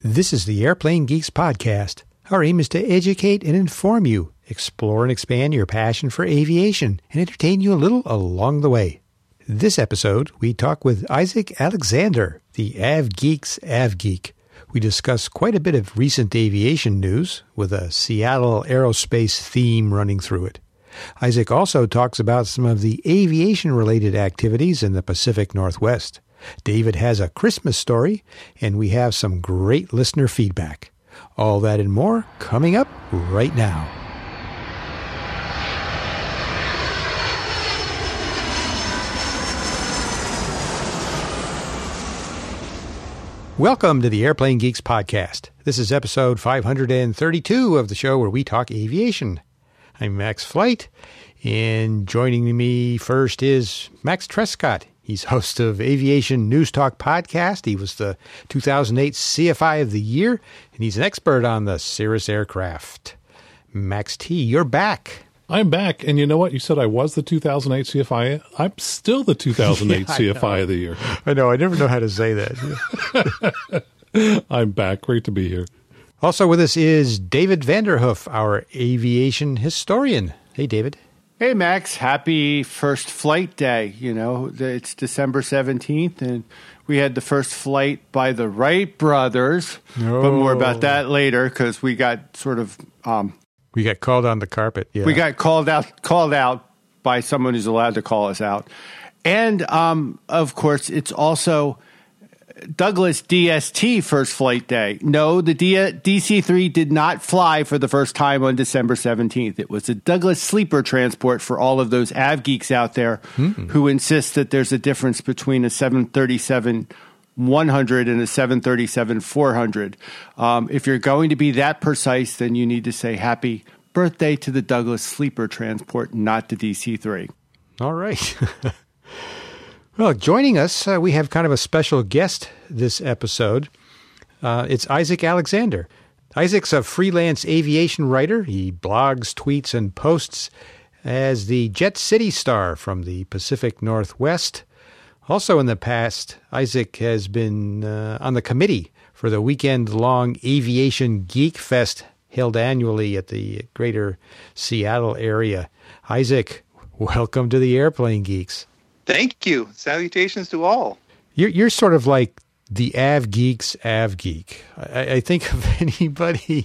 This is the Airplane Geeks podcast. Our aim is to educate and inform you, explore and expand your passion for aviation, and entertain you a little along the way. This episode, we talk with Isaac Alexander, the AvGeek's AvGeek. We discuss quite a bit of recent aviation news with a Seattle aerospace theme running through it. Isaac also talks about some of the aviation-related activities in the Pacific Northwest. David has a Christmas story, and we have some great listener feedback. All that and more coming up right now. Welcome to the Airplane Geeks podcast. This is episode 532 of the show where we talk aviation. I'm Max Flight, and joining me first is Max Trescott. He's host of Aviation News Talk podcast. He was the 2008 CFI of the Year, and he's an expert on the Cirrus aircraft. Max T, you're back. I'm back, and you know what? You said I was the 2008 CFI. I'm still the 2008 CFI of the Year. I know. I never know how to say that. I'm back. Great to be here. Also with us is David Vanderhoof, our aviation historian. Hey, David. Hey, Max. Happy first flight day. You know, it's December 17th, and we had the first flight by the Wright brothers. Oh. But more about that later, because we got sort of... we got called on the carpet. Yeah. We got called out by someone who's allowed to call us out. And, of course, it's also Douglas DST first flight day. No, the DC-3 did not fly for the first time on December 17th. It was a Douglas sleeper transport for all of those AvGeeks out there who insist that there's a difference between a 737-100 and a 737-400. If you're going to be that precise, then you need to say happy birthday to the Douglas sleeper transport, not the DC-3. All right. Well, joining us, we have kind of a special guest this episode. It's Isaac Alexander. Isaac's a freelance aviation writer. He blogs, tweets, and posts as the Jet City Star from the Pacific Northwest. Also in the past, Isaac has been on the committee for the weekend-long Aviation Geek Fest held annually at the greater Seattle area. Isaac, welcome to the Airplane Geeks. Thank you. Salutations to all. You're sort of like the AvGeek's AvGeek. I think of anybody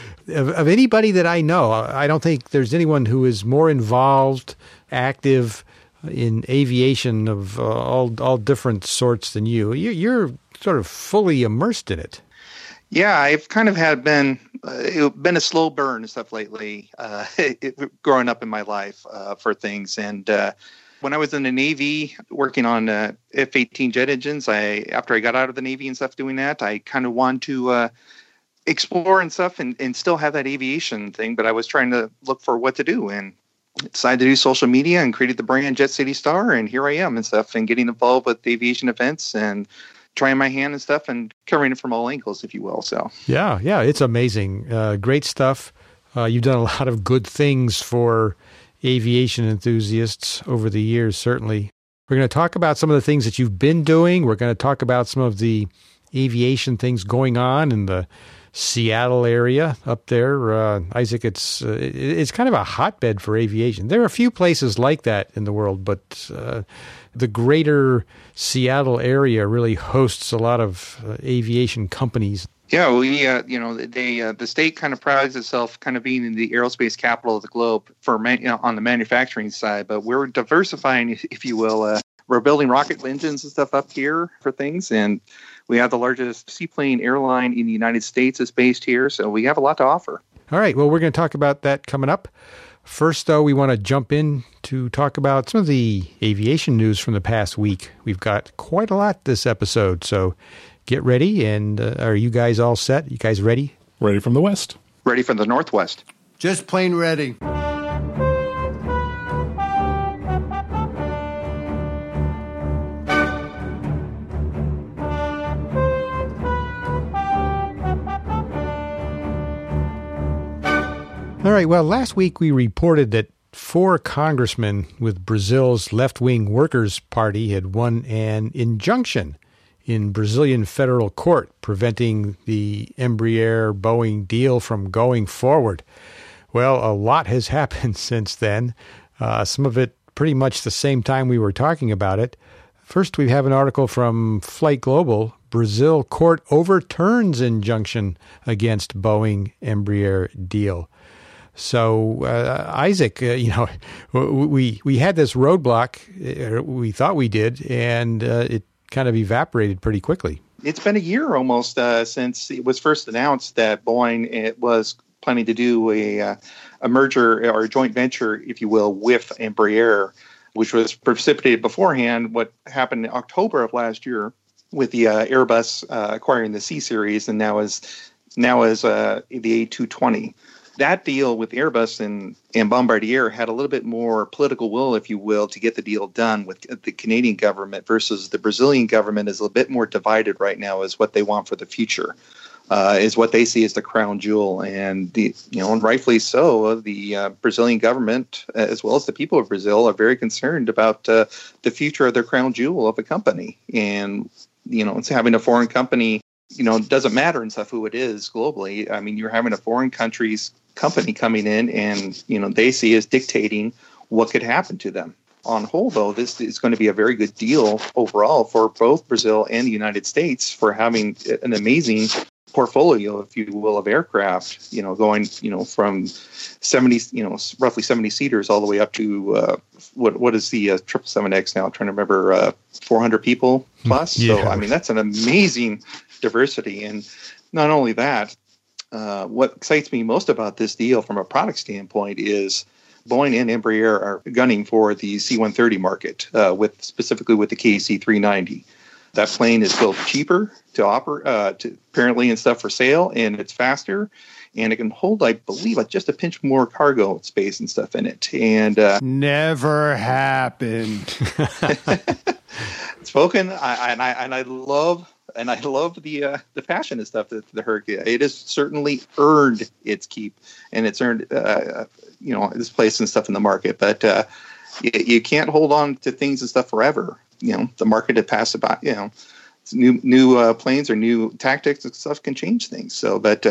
that I know. I don't think there's anyone who is more involved, active in aviation of all different sorts than you. You're sort of fully immersed in it. Yeah, I've kind of been a slow burn and stuff lately, growing up in my life for things. And when I was in the Navy working on F-18 jet engines, after I got out of the Navy and stuff doing that, I kind of wanted to explore and stuff and still have that aviation thing, but I was trying to look for what to do and decided to do social media and created the brand Jet City Star, and here I am and stuff, and getting involved with aviation events and trying my hand and stuff and covering it from all angles, if you will. So yeah, it's amazing. Great stuff. You've done a lot of good things for aviation enthusiasts over the years, certainly. We're going to talk about some of the things that you've been doing. We're going to talk about some of the aviation things going on in the Seattle area up there. Isaac, it's kind of a hotbed for aviation. There are a few places like that in the world, but the greater Seattle area really hosts a lot of aviation companies. Yeah, the state kind of prides itself kind of being in the aerospace capital of the globe for on the manufacturing side, but we're diversifying, if you will. We're building rocket engines and stuff up here for things, and we have the largest seaplane airline in the United States is based here, so we have a lot to offer. All right, well, we're going to talk about that coming up. First, though, we want to jump in to talk about some of the aviation news from the past week. We've got quite a lot this episode, so get ready. And are you guys all set? You guys ready? Ready from the west. Ready from the northwest. Just plain ready. All right, well, last week we reported that 4 congressmen with Brazil's left-wing Workers' Party had won an injunction in Brazilian federal court, preventing the Embraer-Boeing deal from going forward. Well, a lot has happened since then, some of it pretty much the same time we were talking about it. First, we have an article from Flight Global. Brazil court overturns injunction against Boeing Embraer deal. So, Isaac, we had this roadblock, we thought we did, and it kind of evaporated pretty quickly. It's been a year almost since it was first announced that Boeing was planning to do a merger or a joint venture, if you will, with Embraer, which was precipitated beforehand. What happened in October of last year with the Airbus acquiring the C series, and now is the A220. That deal with Airbus and Bombardier had a little bit more political will, if you will, to get the deal done with the Canadian government versus the Brazilian government is a little bit more divided right now as what they want for the future, is what they see as the crown jewel. And, and rightfully so, the Brazilian government, as well as the people of Brazil, are very concerned about the future of their crown jewel of a company. And, it's having a foreign company, it doesn't matter and stuff who it is globally. I mean, you're having a foreign country's company coming in and, they see as dictating what could happen to them. On whole, though, this is going to be a very good deal overall for both Brazil and the United States for having an amazing portfolio, if you will, of aircraft, going, from 70, roughly 70 seaters all the way up to what is the 777X now? I'm trying to remember, 400 people plus. Yeah. So, I mean, that's an amazing diversity. And not only that, what excites me most about this deal from a product standpoint is Boeing and Embraer are gunning for the C-130 market, specifically with the KC-390. That plane is built cheaper to operate, apparently, and stuff for sale, and it's faster, and it can hold, I believe, just a pinch more cargo space and stuff in it. And never happened. Spoken, I love the passion and stuff that the Hercules. It has certainly earned its keep, and it's earned this place and stuff in the market. But you can't hold on to things and stuff forever. The market had passed about. New planes or new tactics and stuff can change things. So, but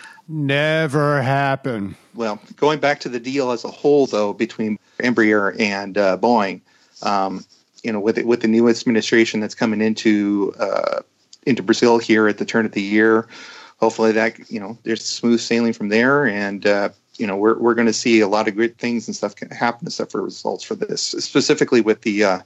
never happen. Well, going back to the deal as a whole, though, between Embraer and Boeing, with the new administration that's coming into Brazil here at the turn of the year, hopefully that there's smooth sailing from there, and we're going to see a lot of great things and stuff can happen and stuff for results for this, specifically with the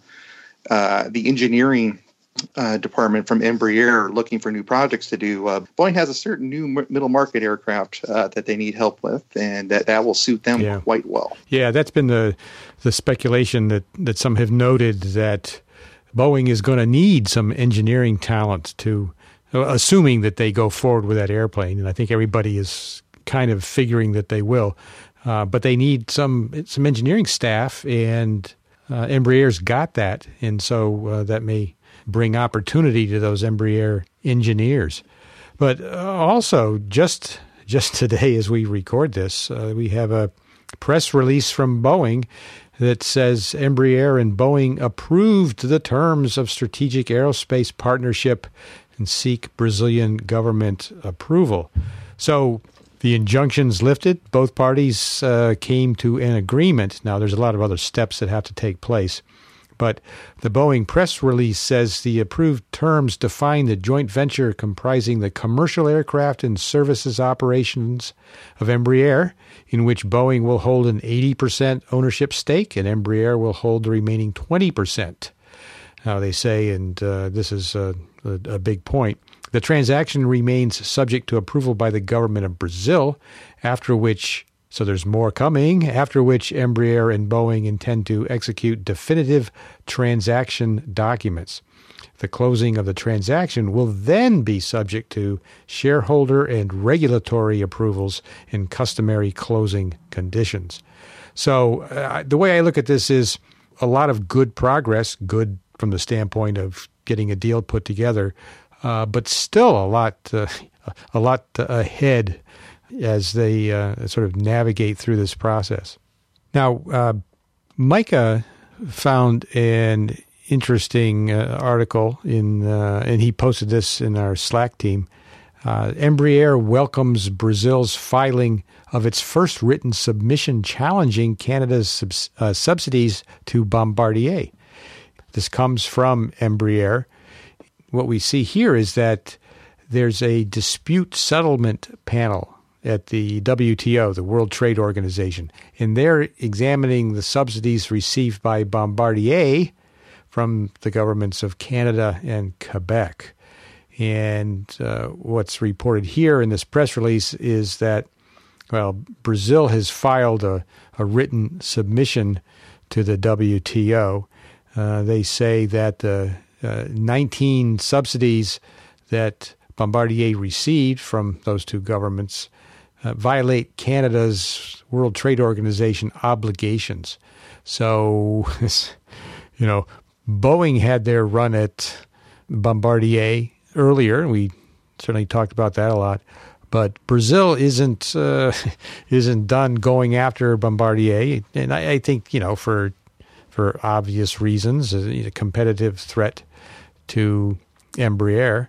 engineering department from Embraer looking for new projects to do. Boeing has a certain new middle market aircraft that they need help with, and that will suit them quite well. Yeah, that's been the speculation that some have noted that Boeing is going to need some engineering talent assuming that they go forward with that airplane, and I think everybody is kind of figuring that they will. But they need some engineering staff, and Embraer's got that, and so that may bring opportunity to those Embraer engineers. But also, just today as we record this, we have a press release from Boeing that says Embraer and Boeing approved the terms of strategic aerospace partnership and seek Brazilian government approval. So the injunction's lifted. Both parties came to an agreement. Now, there's a lot of other steps that have to take place. But the Boeing press release says the approved terms define the joint venture comprising the commercial aircraft and services operations of Embraer, in which Boeing will hold an 80% ownership stake and Embraer will hold the remaining 20%. Now, they say, and this is a big point, the transaction remains subject to approval by the government of Brazil, after which, so there's more coming, after which Embraer and Boeing intend to execute definitive transaction documents. The closing of the transaction will then be subject to shareholder and regulatory approvals and customary closing conditions. So the way I look at this is a lot of good progress, good from the standpoint of getting a deal put together, but still a lot ahead as they sort of navigate through this process. Now, Micah found an interesting article and he posted this in our Slack team. Embraer welcomes Brazil's filing of its first written submission challenging Canada's subsidies to Bombardier. This comes from Embraer. What we see here is that there's a dispute settlement panel at the WTO, the World Trade Organization, and they're examining the subsidies received by Bombardier from the governments of Canada and Quebec. And what's reported here in this press release is that, well, Brazil has filed a written submission to the WTO. They say that the 19 subsidies that Bombardier received from those two governments violate Canada's World Trade Organization obligations. So, Boeing had their run at Bombardier earlier, and we certainly talked about that a lot. But Brazil isn't done going after Bombardier, and I think for obvious reasons, a competitive threat to Embraer.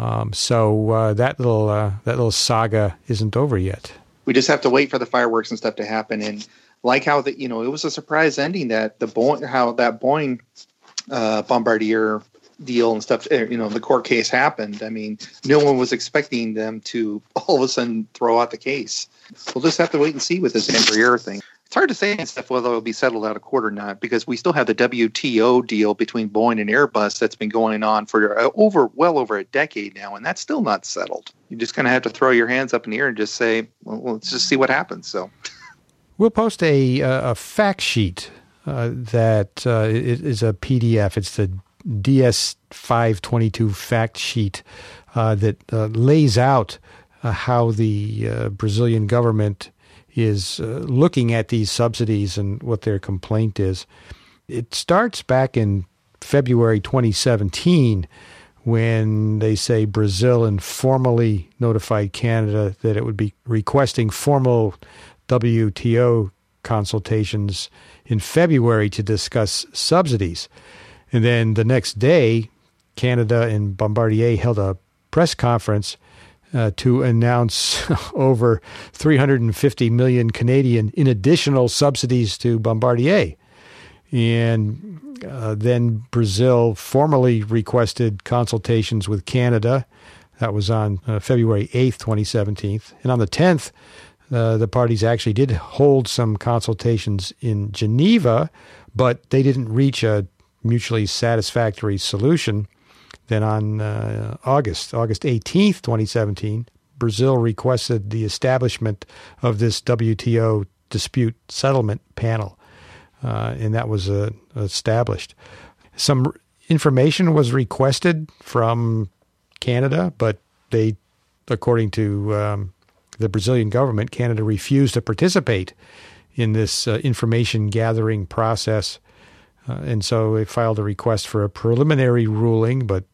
So that little saga isn't over yet. We just have to wait for the fireworks and stuff to happen, and like how it was a surprise ending that Boeing Bombardier deal and stuff, the court case happened. I mean, no one was expecting them to all of a sudden throw out the case. We'll just have to wait and see with this Embraer thing. It's hard to say and stuff whether it'll be settled out of court or not, because we still have the WTO deal between Boeing and Airbus that's been going on for well over a decade now, and that's still not settled. You just kind of have to throw your hands up in the air and just say, well, let's just see what happens. So we'll post a fact sheet that is a PDF. It's the DS522 fact sheet that lays out how the Brazilian government is looking at these subsidies and what their complaint is. It starts back in February 2017 when they say Brazil informally notified Canada that it would be requesting formal WTO consultations in February to discuss subsidies. And then the next day, Canada and Bombardier held a press conference to announce over 350 million Canadian in additional subsidies to Bombardier. And then Brazil formally requested consultations with Canada. That was on February 8th, 2017. And on the 10th, the parties actually did hold some consultations in Geneva, but they didn't reach a mutually satisfactory solution. Then on August 18th, 2017, Brazil requested the establishment of this WTO dispute settlement panel, and that was established. Some information was requested from Canada, but they, according to the Brazilian government, Canada refused to participate in this information gathering process. And so they filed a request for a preliminary ruling, but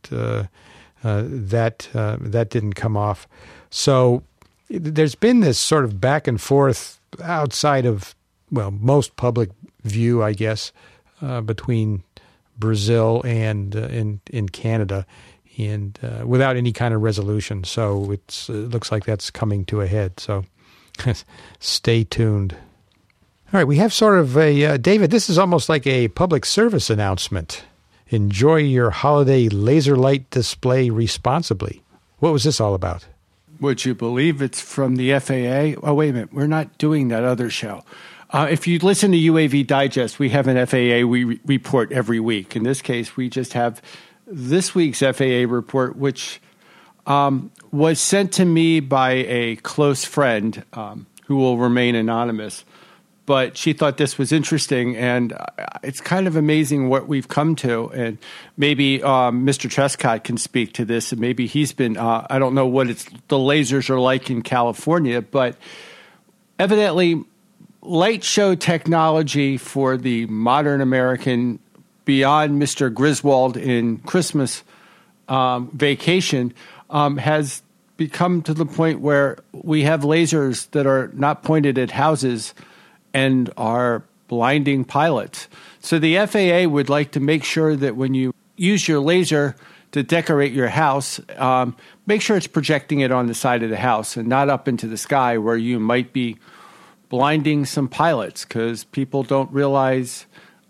that didn't come off. So there's been this sort of back and forth outside of, most public view, I guess, between Brazil and in Canada, and without any kind of resolution. So it looks like that's coming to a head. So stay tuned. All right, we have sort of David, this is almost like a public service announcement. Enjoy your holiday laser light display responsibly. What was this all about? Would you believe it's from the FAA? Oh, wait a minute. We're not doing that other show. If you listen to UAV Digest, we have an FAA report every week. In this case, we just have this week's FAA report, which was sent to me by a close friend who will remain anonymous. But she thought this was interesting, and it's kind of amazing what we've come to. And maybe Mr. Trescott can speak to this, and maybe he's been, I don't know what the lasers are like in California, but evidently light show technology for the modern American beyond Mr. Griswold in Christmas Vacation has become to the point where we have lasers that are not pointed at houses and are blinding pilots. So the FAA would like to make sure that when you use your laser to decorate your house, make sure it's projecting it on the side of the house and not up into the sky where you might be blinding some pilots, because people don't realize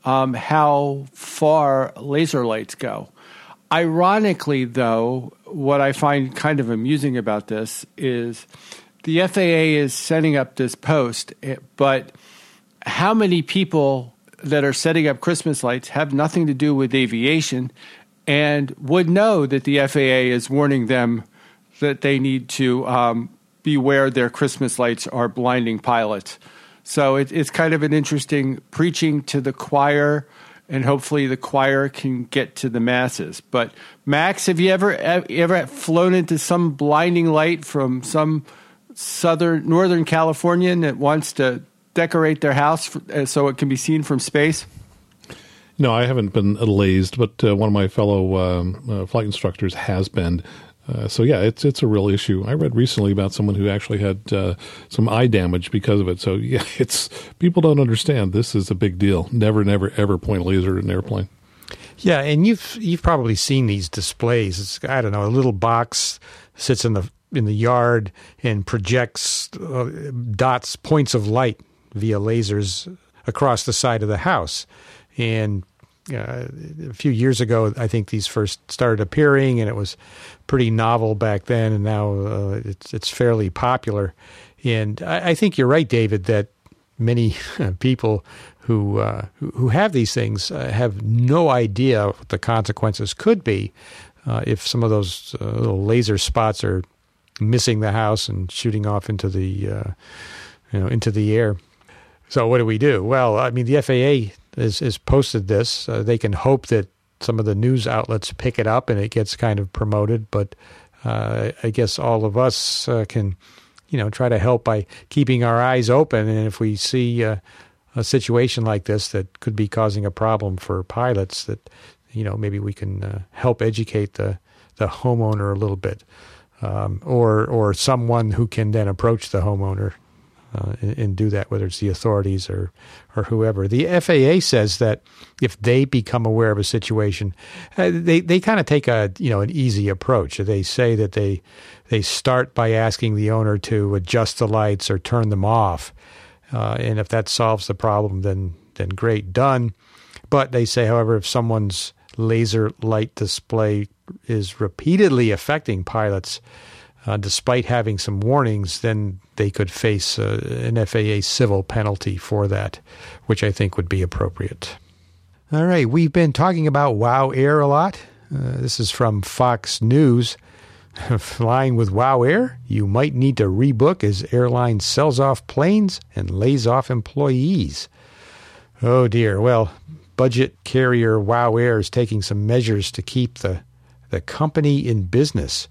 how far laser lights go. Ironically, though, what I find kind of amusing about this is the FAA is setting up this post, but how many people that are setting up Christmas lights have nothing to do with aviation and would know that the FAA is warning them that they need to beware their Christmas lights are blinding pilots. So it's kind of an interesting preaching to the choir, and hopefully the choir can get to the masses. But Max, have you ever flown into some blinding light from some Northern Californian that wants to decorate their house so it can be seen from space? No, I haven't been lased, but one of my fellow flight instructors has been. So yeah, it's a real issue. I read recently about someone who actually had some eye damage because of it. So yeah, people don't understand. This is a big deal. Never, ever point a laser at an airplane. Yeah, and you've probably seen these displays. It's, I don't know, a little box sits in the yard and projects points of light via lasers across the side of the house. And a few years ago, I think these first started appearing, and it was pretty novel back then, and now it's fairly popular. And I think you're right, David, that many people who have these things have no idea what the consequences could be if some of those little laser spots are missing the house and shooting off into the air. So what do? Well, I mean, the FAA has posted this. They can hope that some of the news outlets pick it up and it gets kind of promoted. But I guess all of us can, try to help by keeping our eyes open. And if we see a situation like this that could be causing a problem for pilots, that maybe we can help educate the homeowner a little bit, or someone who can then approach the homeowner. And do that, whether it's the authorities or whoever. The FAA says that if they become aware of a situation, they kind of take an easy approach. They say that they start by asking the owner to adjust the lights or turn them off, and if that solves the problem, then great, done. But they say, however, if someone's laser light display is repeatedly affecting pilots, despite having some warnings, then they could face an FAA civil penalty for that, which I think would be appropriate. All right, we've been talking about WOW Air a lot. This is from Fox News. Flying with WOW Air, you might need to rebook as airline sells off planes and lays off employees. Oh dear. Well, budget carrier WOW Air is taking some measures to keep the company in business.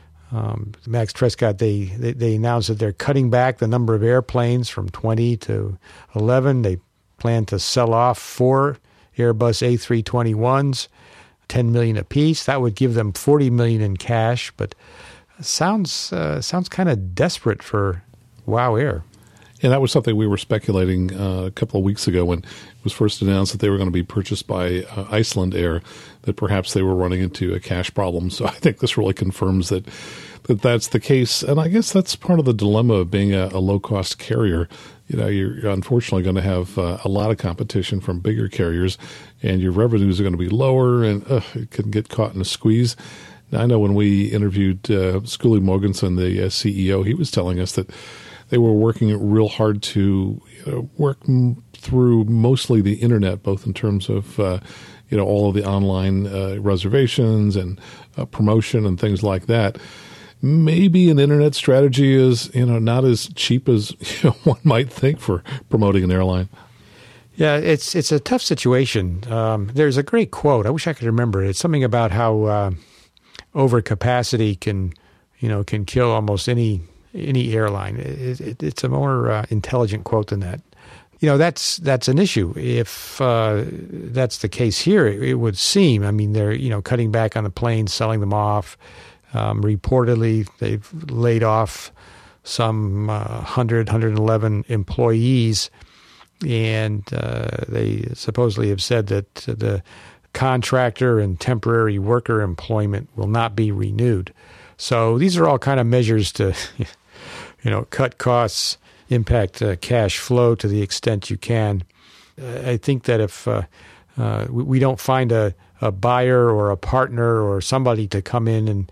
Max Trescott, they announced that they're cutting back the number of airplanes from 20 to 11. They plan to sell off 4 Airbus A321s, $10 million apiece. That would give them $40 million in cash, but sounds kind of desperate for WOW Air. And that was something we were speculating a couple of weeks ago when it was first announced that they were going to be purchased by Iceland Air, that perhaps they were running into a cash problem. So I think this really confirms that that's the case. And I guess that's part of the dilemma of being a low-cost carrier. You're unfortunately going to have a lot of competition from bigger carriers, and your revenues are going to be lower, and it can get caught in a squeeze. Now, I know when we interviewed Skuli Mogensen, the CEO, he was telling us that they were working real hard to work through mostly the internet, both in terms of all of the online reservations and promotion and things like that. Maybe an internet strategy is not as cheap as one might think for promoting an airline. Yeah, it's a tough situation. There's a great quote. I wish I could remember it. It's something about how overcapacity can kill almost any airline. It's a more intelligent quote than that. That's an issue. If that's the case here, it would seem. I mean, they're cutting back on the planes, selling them off. Reportedly, they've laid off some 111 employees. and they supposedly have said that the contractor and temporary worker employment will not be renewed. So these are all kind of measures to, cut costs, impact cash flow to the extent you can. I think that if we don't find a buyer or a partner or somebody to come in and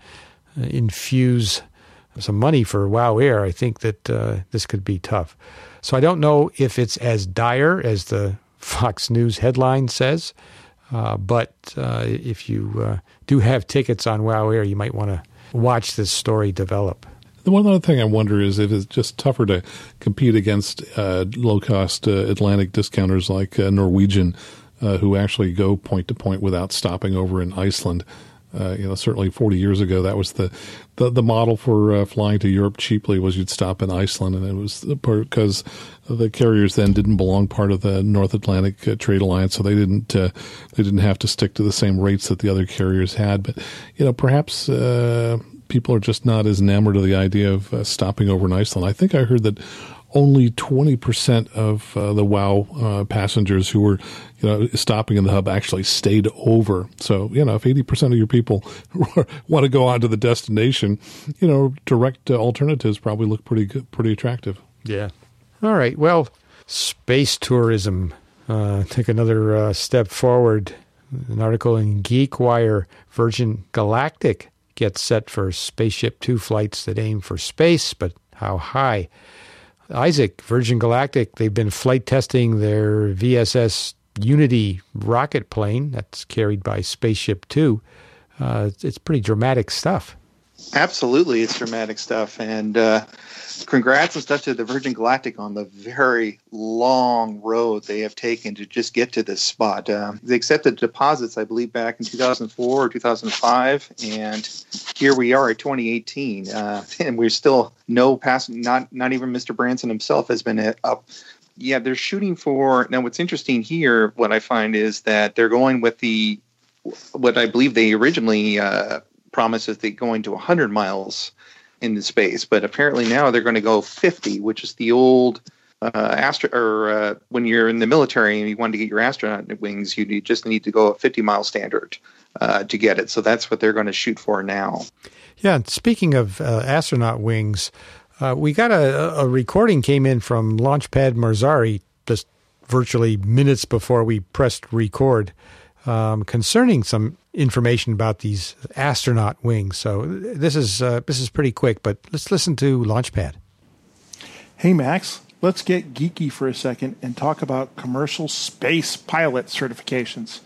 infuse some money for WOW Air, I think that this could be tough. So I don't know if it's as dire as the Fox News headline says, but if you do have tickets on WOW Air, you might want to watch this story develop. The one other thing I wonder is if it's just tougher to compete against low-cost Atlantic discounters like Norwegian, who actually go point to point without stopping over in Iceland. Certainly 40 years ago, that was the model for flying to Europe cheaply was you'd stop in Iceland, and it was because the carriers then didn't belong part of the North Atlantic Trade Alliance, so they didn't have to stick to the same rates that the other carriers had. But perhaps people are just not as enamored of the idea of stopping over in Iceland. I think I heard that only 20% of the WOW passengers who were, stopping in the hub actually stayed over. So, if 80% of your people want to go on to the destination, direct alternatives probably look pretty good, pretty attractive. Yeah. All right. Well, space tourism. Take another step forward. An article in GeekWire, Virgin Galactic gets set for Spaceship Two flights that aim for space, but how high? Isaac, Virgin Galactic, they've been flight testing their VSS Unity rocket plane that's carried by Spaceship Two. It's pretty dramatic stuff. Absolutely, it's dramatic stuff. And congrats and stuff to the Virgin Galactic on the very long road they have taken to just get to this spot. They accepted deposits, I believe, back in 2004 or 2005, and here we are at 2018, and we're still no passing. Not even Mr. Branson himself has been up. Yeah, they're shooting for. Now, what's interesting here, what I find is that they're going with what I believe they originally promised is they're going to 100 miles into space, but apparently now they're going to go 50, which is the old when you're in the military and you want to get your astronaut wings, you just need to go a 50-mile standard to get it. So that's what they're going to shoot for now. Yeah, and speaking of astronaut wings, we got a recording came in from Launchpad Marzari just virtually minutes before we pressed record concerning some information about these astronaut wings. So this is pretty quick, but let's listen to Launchpad. Hey, Max, let's get geeky for a second and talk about commercial space pilot certifications.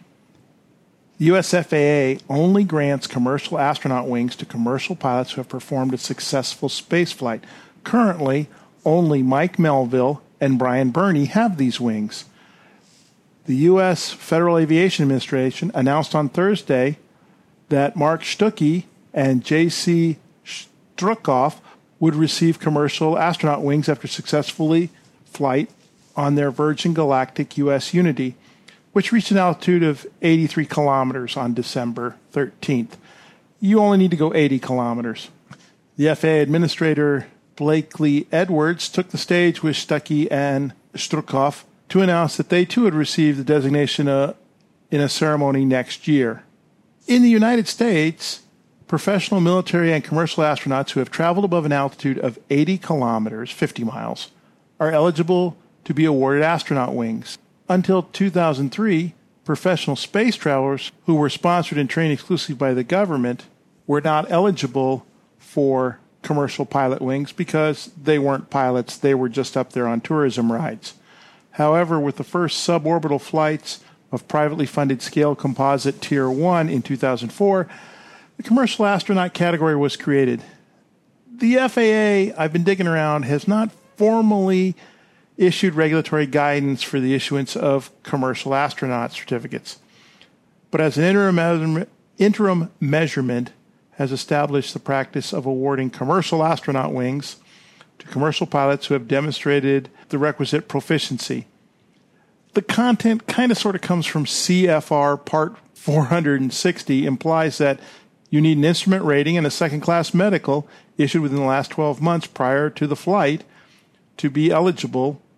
The US FAA only grants commercial astronaut wings to commercial pilots who have performed a successful spaceflight. Currently, only Mike Melville and Brian Burney have these wings. The U.S. Federal Aviation Administration announced on Thursday that Mark Stuckey and J.C. Strukoff would receive commercial astronaut wings after successfully flight on their Virgin Galactic U.S. Unity, which reached an altitude of 83 kilometers on December 13th. You only need to go 80 kilometers. The FAA Administrator Blakely Edwards took the stage with Stuckey and Strukoff to announce that they too had received the designation in a ceremony next year. In the United States, professional military and commercial astronauts who have traveled above an altitude of 80 kilometers, 50 miles, are eligible to be awarded astronaut wings. Until 2003, professional space travelers who were sponsored and trained exclusively by the government were not eligible for commercial pilot wings because they weren't pilots, they were just up there on tourism rides. However, with the first suborbital flights of privately funded Scale Composite Tier 1 in 2004, the commercial astronaut category was created. The FAA, I've been digging around, has not formally issued regulatory guidance for the issuance of commercial astronaut certificates, but as an interim measurement has established the practice of awarding commercial astronaut wings to commercial pilots who have demonstrated the requisite proficiency. The content kind of sort of comes from CFR Part 460, implies that you need an instrument rating and a second-class medical issued within the last 12 months prior to the flight to be eligible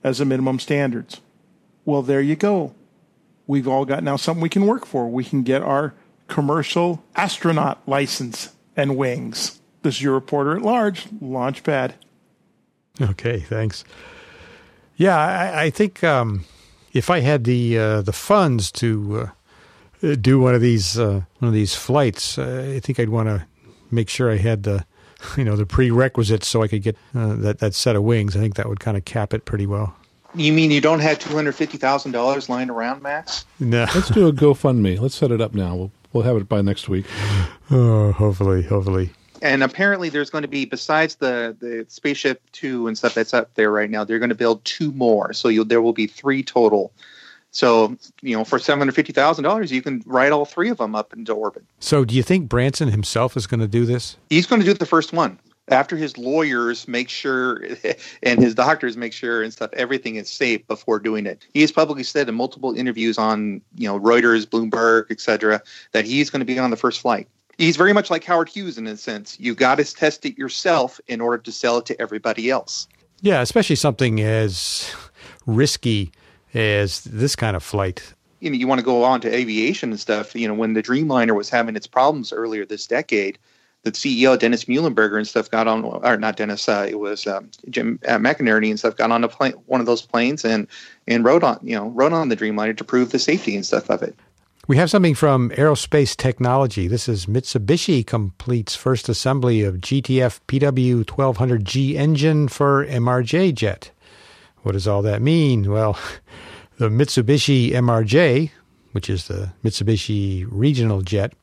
as the minimum standards. Well, there you go. We've all got now something we can work for. We can get our commercial astronaut license and wings. This is your reporter at large, Launchpad. Okay, thanks. Yeah, I think if I had the funds to do one of these flights, I think I'd want to make sure I had the prerequisites so I could get that set of wings. I think that would kind of cap it pretty well. You mean you don't have $250,000 lying around, Max? No. Let's do a GoFundMe. Let's set it up now. We'll have it by next week. Oh, hopefully. And apparently there's going to be, besides the Spaceship 2 and stuff that's up there right now, they're going to build 2 more. So there will be 3 total. So, for $750,000, you can ride all 3 of them up into orbit. So do you think Branson himself is going to do this? He's going to do the first one. After his lawyers make sure and his doctors make sure and stuff, everything is safe before doing it. He has publicly said in multiple interviews on, Reuters, Bloomberg, etc., that he's going to be on the first flight. He's very much like Howard Hughes in a sense. You got to test it yourself in order to sell it to everybody else. Yeah, especially something as risky as this kind of flight. You want to go on to aviation and stuff. When the Dreamliner was having its problems earlier this decade, the CEO, Dennis Muhlenberger and stuff, got on, or not Dennis, it was Jim McInerney and stuff, got on one of those planes and rode on the Dreamliner to prove the safety and stuff of it. We have something from Aerospace Technology. This is Mitsubishi completes first assembly of GTF PW1200G engine for MRJ jet. What does all that mean? Well, the Mitsubishi MRJ, which is the Mitsubishi regional jet,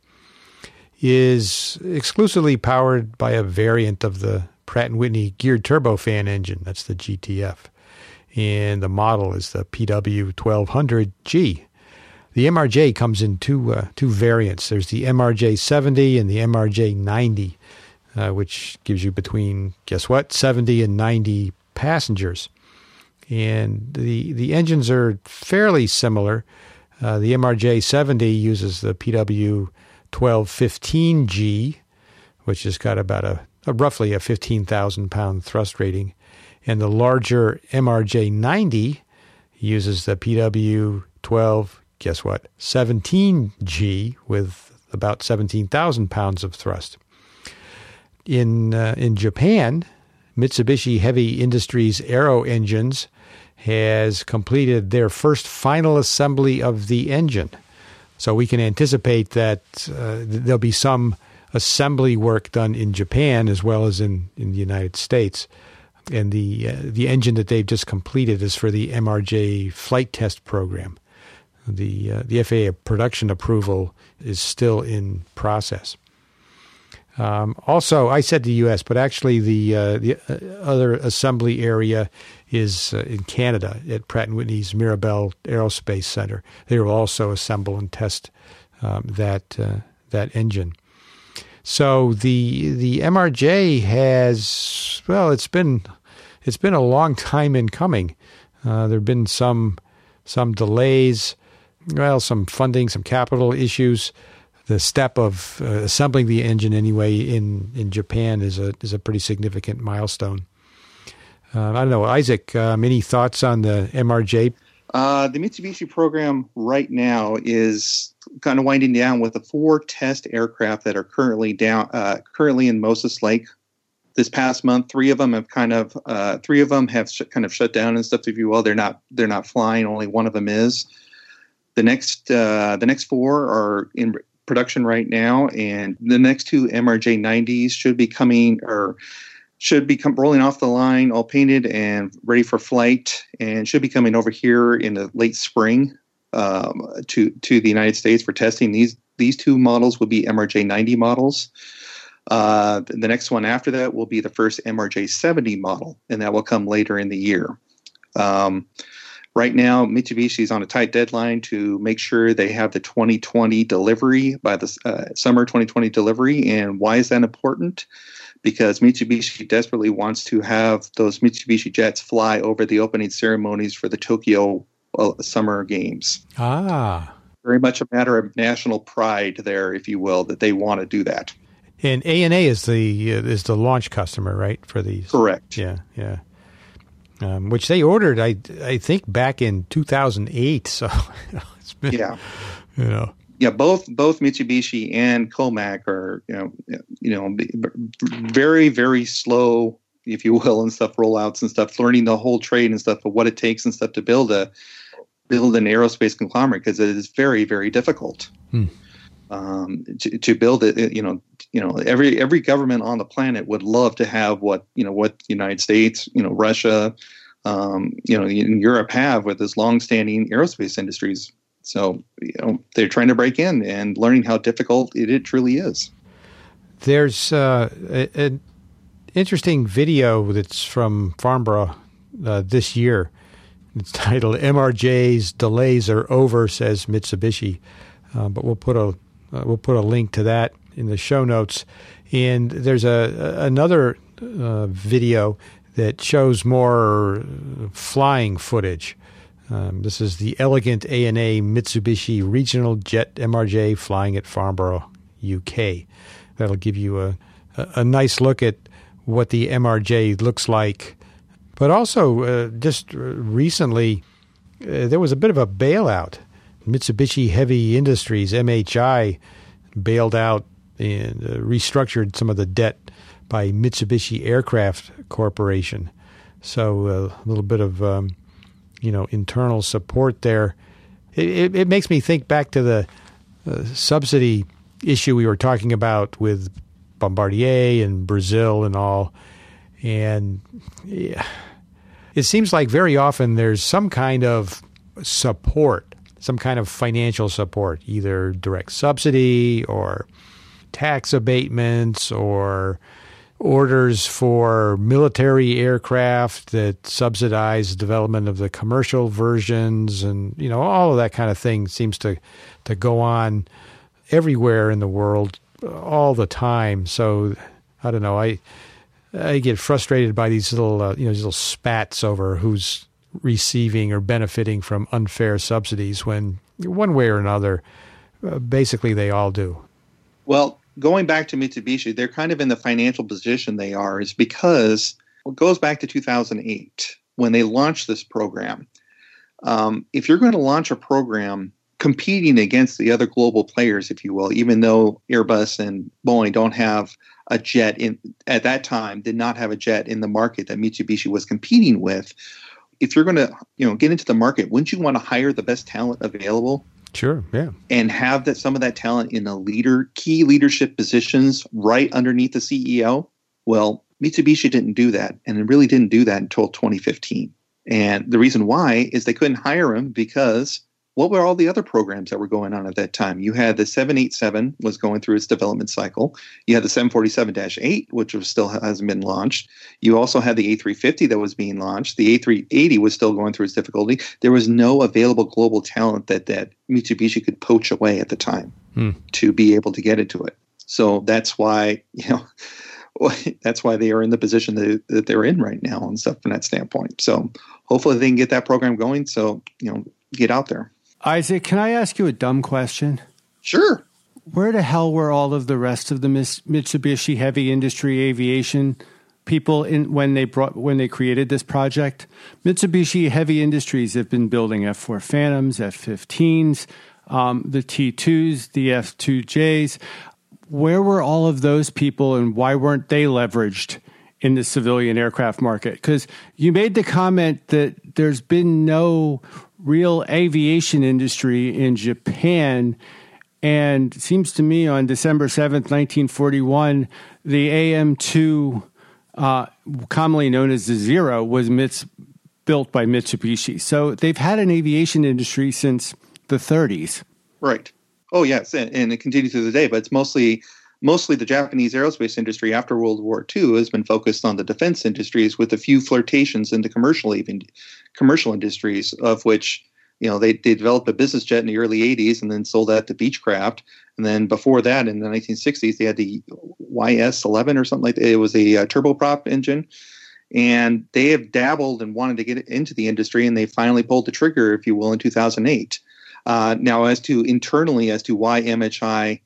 is exclusively powered by a variant of the Pratt & Whitney geared turbofan engine. That's the GTF. And the model is the PW1200G. The MRJ comes in two variants. There's the MRJ 70 and the MRJ 90, which gives you between, guess what, 70 and 90 passengers. And the engines are fairly similar. The MRJ 70 uses the PW1215G, which has got about a roughly a 15,000-pound thrust rating. And the larger MRJ 90 uses the PW12, guess what, 17G with about 17,000 pounds of thrust. In Japan, Mitsubishi Heavy Industries Aero Engines has completed their first final assembly of the engine. So we can anticipate that there'll be some assembly work done in Japan as well as in the United States. And the engine that they've just completed is for the MRJ flight test program. The FAA production approval is still in process. Also, I said the U.S., but actually the other assembly area is in Canada at Pratt & Whitney's Mirabel Aerospace Center. They will also assemble and test that engine. So the MRJ has, well, it's been a long time in coming. There have been some delays. Well, some funding, some capital issues. The step of assembling the engine anyway in Japan is a pretty significant milestone. I don't know, Isaac, any thoughts on the MRJ? The Mitsubishi program right now is kind of winding down with the 4 test aircraft that are currently in Moses Lake. This past month, 3 of them have kind of shut down and stuff. If you will, they're not flying. Only one of them is. The next 4 are in production right now, and the next 2 MRJ 90s should be rolling off the line, all painted and ready for flight, and should be coming over here in the late spring to the United States for testing. These 2 models will be MRJ 90 models. The next one after that will be the first MRJ 70 model, and that will come later in the year. Right now, Mitsubishi is on a tight deadline to make sure they have the 2020 delivery by the summer 2020 delivery. And why is that important? Because Mitsubishi desperately wants to have those Mitsubishi jets fly over the opening ceremonies for the Tokyo Summer Games. Ah. Very much a matter of national pride there, if you will, that they want to do that. And ANA is the launch customer, right, for these? Correct. Yeah. which they ordered, I think, back in 2008. So it's been, both Mitsubishi and Comac are very, very slow, if you will, and stuff, rollouts and stuff, learning the whole trade and stuff of what it takes and stuff to build an aerospace conglomerate, because it is very, very difficult to build it. Every government on the planet would love to have what the United States, Russia, in Europe have with this long-standing aerospace industries. So they're trying to break in and learning how difficult it truly is. There's an interesting video that's from Farnborough this year. It's titled "MRJ's Delays Are Over," says Mitsubishi. But we'll put a link to that in the show notes. And there's another video that shows more flying footage. This is the elegant ANA Mitsubishi Regional Jet MRJ flying at Farnborough, UK. That'll give you a nice look at what the MRJ looks like. But also, just recently, there was a bit of a bailout. Mitsubishi Heavy Industries, MHI, bailed out and restructured some of the debt by Mitsubishi Aircraft Corporation. So a little bit of internal support there. It makes me think back to the subsidy issue we were talking about with Bombardier and Brazil and all. And it seems like very often there's some kind of support, some kind of financial support, either direct subsidy or tax abatements or orders for military aircraft that subsidize development of the commercial versions, and all of that kind of thing seems to go on everywhere in the world all the time. So I don't know. I get frustrated by these little spats over who's receiving or benefiting from unfair subsidies, when one way or another, basically they all do. Well, going back to Mitsubishi, they're kind of in the financial position they are is because it goes back to 2008 when they launched this program. If you're going to launch a program competing against the other global players, if you will, even though Airbus and Boeing don't have a jet at that time, did not have a jet in the market that Mitsubishi was competing with. If you're going to, get into the market, wouldn't you want to hire the best talent available? Sure, yeah. And have some of that talent in the key leadership positions right underneath the CEO? Well, Mitsubishi didn't do that, and it really didn't do that until 2015. And the reason why is they couldn't hire him because what were all the other programs that were going on at that time? You had the 787 was going through its development cycle. You had the 747-8, which still hasn't been launched. You also had the A350 that was being launched. The A380 was still going through its difficulty. There was no available global talent that Mitsubishi could poach away at the time to be able to get into it. So that's why, that's why they are in the position that they're in right now and stuff from that standpoint. So hopefully they can get that program going. So, get out there. Isaac, can I ask you a dumb question? Sure. Where the hell were all of the rest of the Mitsubishi Heavy Industry Aviation people when they created this project? Mitsubishi Heavy Industries have been building F-4 Phantoms, F-15s, the T-2s, the F-2Js. Where were all of those people, and why weren't they leveraged in the civilian aircraft market? Because you made the comment that there's been no real aviation industry in Japan. And it seems to me on December 7th, 1941, the AM-2, commonly known as the Zero, was built by Mitsubishi. So they've had an aviation industry since the 30s. Right. Oh, yes. And it continues to the day, but it's mostly the Japanese aerospace industry after World War II has been focused on the defense industries with a few flirtations into commercial industries, of which, they developed a business jet in the early 80s and then sold that to Beechcraft. And then before that, in the 1960s, they had the YS-11 or something like that. It was a turboprop engine. And they have dabbled and wanted to get into the industry, and they finally pulled the trigger, if you will, in 2008. Now, as to why MHI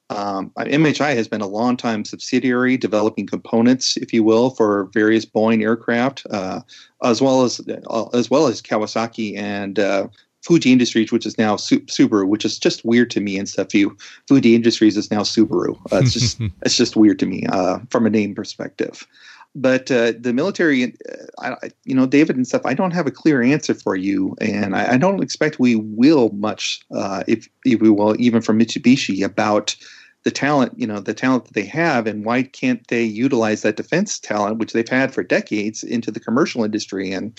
MHI has been a long-time subsidiary developing components, if you will, for various Boeing aircraft, as well as Kawasaki and Fuji Industries, which is now Subaru, which is just weird to me and stuff. Fuji Industries is now Subaru. It's just weird to me from a name perspective. But the military, David and stuff, I don't have a clear answer for you, and I don't expect we will much, if we will, even from Mitsubishi, about the talent that they have, and why can't they utilize that defense talent, which they've had for decades, into the commercial industry. And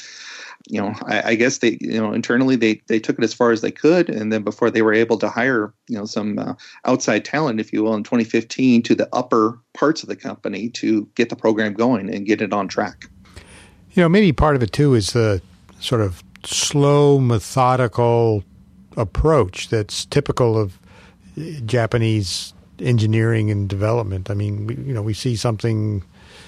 I guess they, internally they took it as far as they could, and then before they were able to hire, some outside talent, if you will, in 2015 to the upper parts of the company to get the program going and get it on track. Maybe part of it too is the sort of slow, methodical approach that's typical of Japanese engineering and development. I mean, we see something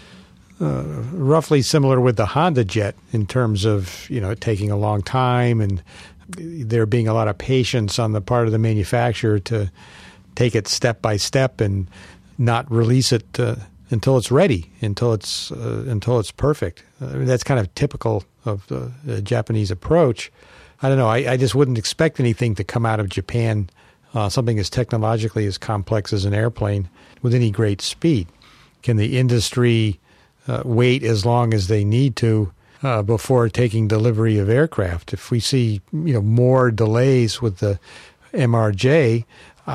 roughly similar with the Honda Jet in terms of, it taking a long time and there being a lot of patience on the part of the manufacturer to take it step by step and not release it until it's ready, until it's perfect. That's kind of typical of the Japanese approach. I don't know. I just wouldn't expect anything to come out of Japan, something as technologically as complex as an airplane, with any great speed. Can the industry wait as long as they need to before taking delivery of aircraft? If we see more delays with the MRJ,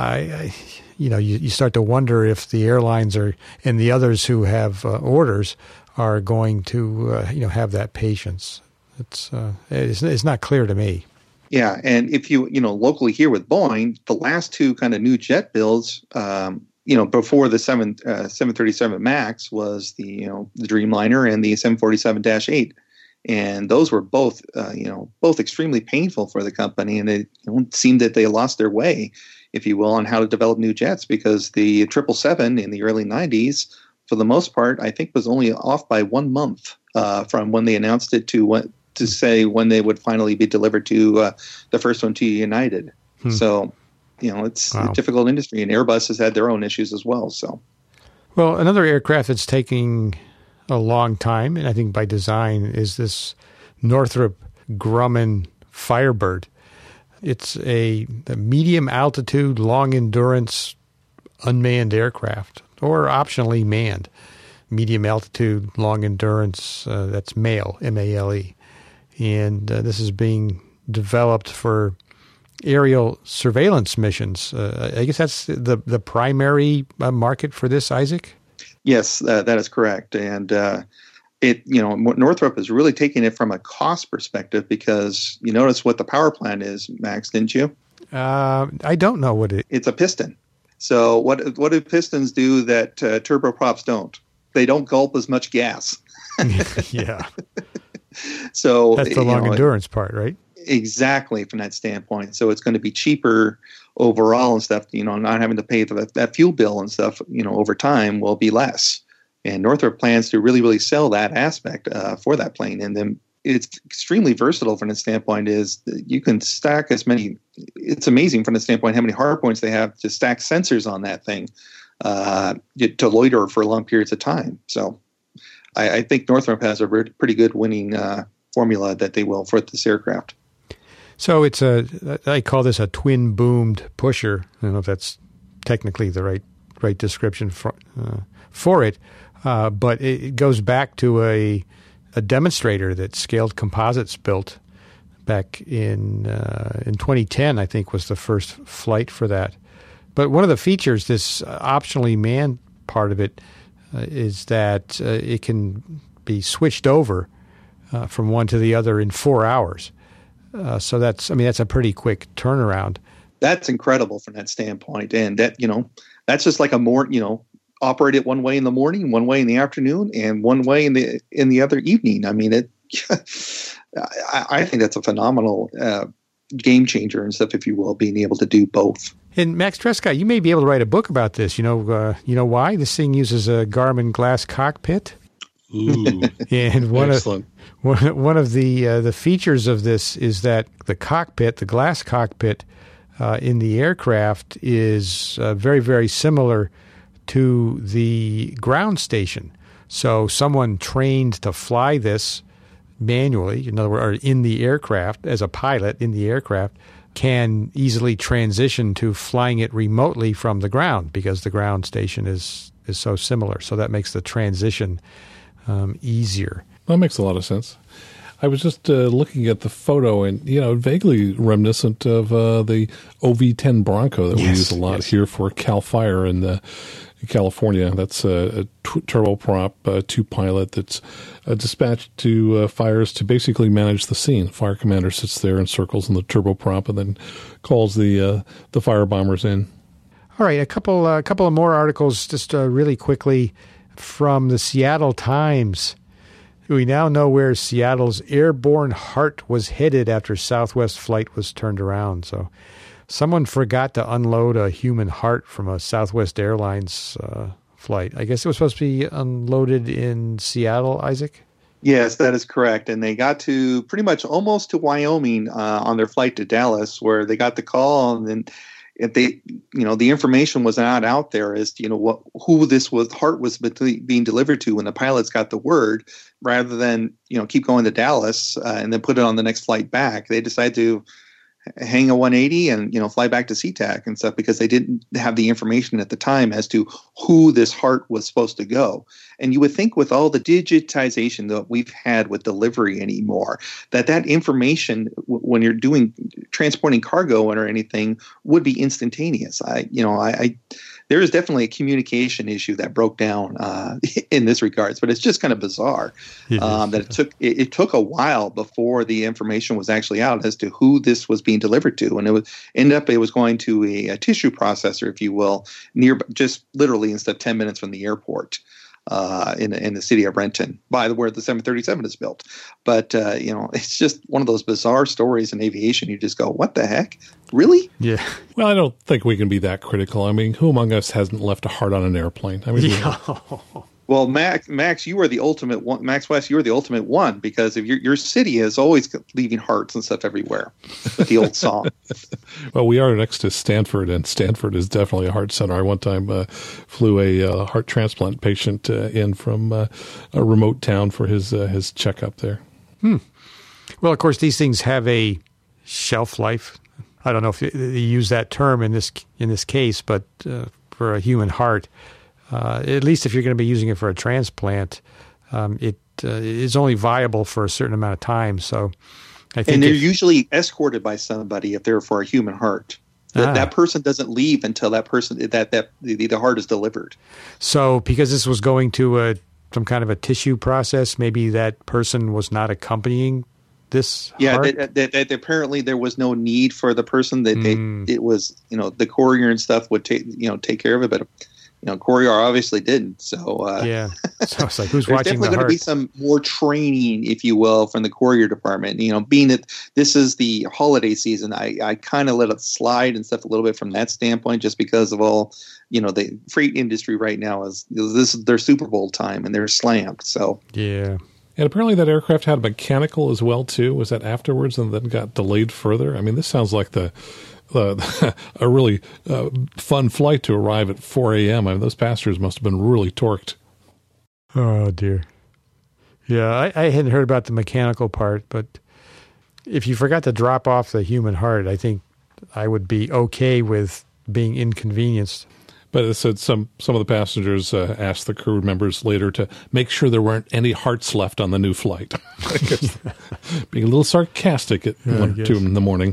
you start to wonder if the airlines and the others who have orders are going to have that patience. It's not clear to me. Yeah, and if you locally here with Boeing, the last two kind of new jet builds, before the 737 MAX was the Dreamliner and the 747-8, and those were both extremely painful for the company, and it seemed that they lost their way, if you will, on how to develop new jets, because the 777 in the early 90s, for the most part, I think was only off by 1 month from when they announced it to say when they would finally be delivered to the first one to United. So, it's a difficult industry, and Airbus has had their own issues as well. So, well, another aircraft that's taking a long time, and I think by design, is this Northrop Grumman Firebird. It's a medium altitude, long endurance, unmanned aircraft, or optionally manned. Medium altitude, long endurance, that's MALE, M-A-L-E. And this is being developed for aerial surveillance missions. I guess that's the primary market for this, Isaac? Yes, that is correct. And Northrop is really taking it from a cost perspective, because you notice what the power plant is, Max, didn't you? I don't know what it is. It's a piston. So what do pistons do that turboprops don't? They don't gulp as much gas. Yeah. So that's the long endurance part, right? Exactly, from that standpoint. So it's going to be cheaper overall and stuff, not having to pay that fuel bill and stuff, over time will be less. And Northrop plans to really, really sell that aspect for that plane. And then it's extremely versatile from the standpoint is you can stack as many. It's amazing from the standpoint how many hard points they have to stack sensors on that thing to loiter for long periods of time. So I think Northrop has a pretty good winning formula that they will for this aircraft. So I call this a twin boomed pusher. I don't know if that's technically the right description for it, but it goes back to a demonstrator that Scaled Composites built back in 2010. I think was the first flight for that. But one of the features, this optionally manned part of it, is that it can be switched over from one to the other in 4 hours. So that's a pretty quick turnaround. That's incredible from that standpoint. And that, that's just like operate it one way in the morning, one way in the afternoon, and one way in the other evening. I mean, I think that's a phenomenal game changer and stuff, if you will, being able to do both. And Max Trescott, you may be able to write a book about this. You know why? This thing uses a Garmin glass cockpit. Ooh, and excellent. One of the features of this is that the glass cockpit, in the aircraft is very, very similar to the ground station. So someone trained to fly this manually, in other words, or in the aircraft, as a pilot in the aircraft, can easily transition to flying it remotely from the ground because the ground station is so similar. So that makes the transition easier. That makes a lot of sense. I was just looking at the photo, and vaguely reminiscent of the OV-10 Bronco that we use a lot here for Cal Fire in California. That's a turboprop two-pilot that's dispatched to fires to basically manage the scene. The fire commander sits there and circles in the turboprop and then calls the fire bombers in. All right, a couple of more articles just really quickly from the Seattle Times. We now know where Seattle's airborne heart was headed after Southwest flight was turned around. So someone forgot to unload a human heart from a Southwest Airlines flight. I guess it was supposed to be unloaded in Seattle, Isaac? Yes, that is correct. And they got to pretty much almost to Wyoming on their flight to Dallas, where they got the call, and then the information was not out there as to who this heart was being delivered to when the pilots got the word. Rather than keep going to Dallas and then put it on the next flight back, they decided to hang a 180 and fly back to SeaTac and stuff because they didn't have the information at the time as to who this heart was supposed to go. And you would think with all the digitization that we've had with delivery anymore, that information when you're transporting cargo or anything would be instantaneous. There is definitely a communication issue that broke down in this regards, but it's just kind of bizarre that it took a while before the information was actually out as to who this was being delivered to, and it was going to a tissue processor, if you will, near just literally instead of 10 minutes from the airport. In the city of Renton, by where the 737 is built. But, it's just one of those bizarre stories in aviation. You just go, what the heck? Really? Yeah. Well, I don't think we can be that critical. I mean, who among us hasn't left a heart on an airplane? I mean, Well, Max, you are the ultimate one. Max West, you are the ultimate one because if your city is always leaving hearts and stuff everywhere. The old song. Well, we are next to Stanford, and Stanford is definitely a heart center. I one time flew a heart transplant patient in from a remote town for his checkup there. Well, of course, these things have a shelf life. I don't know if you use that term in this case, but for a human heart. At least if you're going to be using it for a transplant, it is only viable for a certain amount of time. So, I think they're usually escorted by somebody if they're for a human heart. That person doesn't leave until that person the heart is delivered. So, because this was going to some kind of a tissue process, maybe that person was not accompanying this heart? That apparently there was no need for the person. It was the courier and stuff would take care of it, but. Courier obviously didn't. So so it's like who's there's watching the definitely going heart? to be some more training, if you will, from the courier department. Being that this is the holiday season, I kind of let it slide and stuff a little bit from that standpoint, just because of all the freight industry right now is their Super Bowl time and they're slammed. So yeah. And apparently that aircraft had a mechanical as well too. Was that afterwards and then got delayed further? I mean, this sounds like a really fun flight to arrive at 4 a.m. I mean, those passengers must have been really torqued. Oh, dear. Yeah, I hadn't heard about the mechanical part, but if you forgot to drop off the human heart, I think I would be okay with being inconvenienced. But it said some of the passengers asked the crew members later to make sure there weren't any hearts left on the new flight. Being a little sarcastic at 1 or 2 in the morning.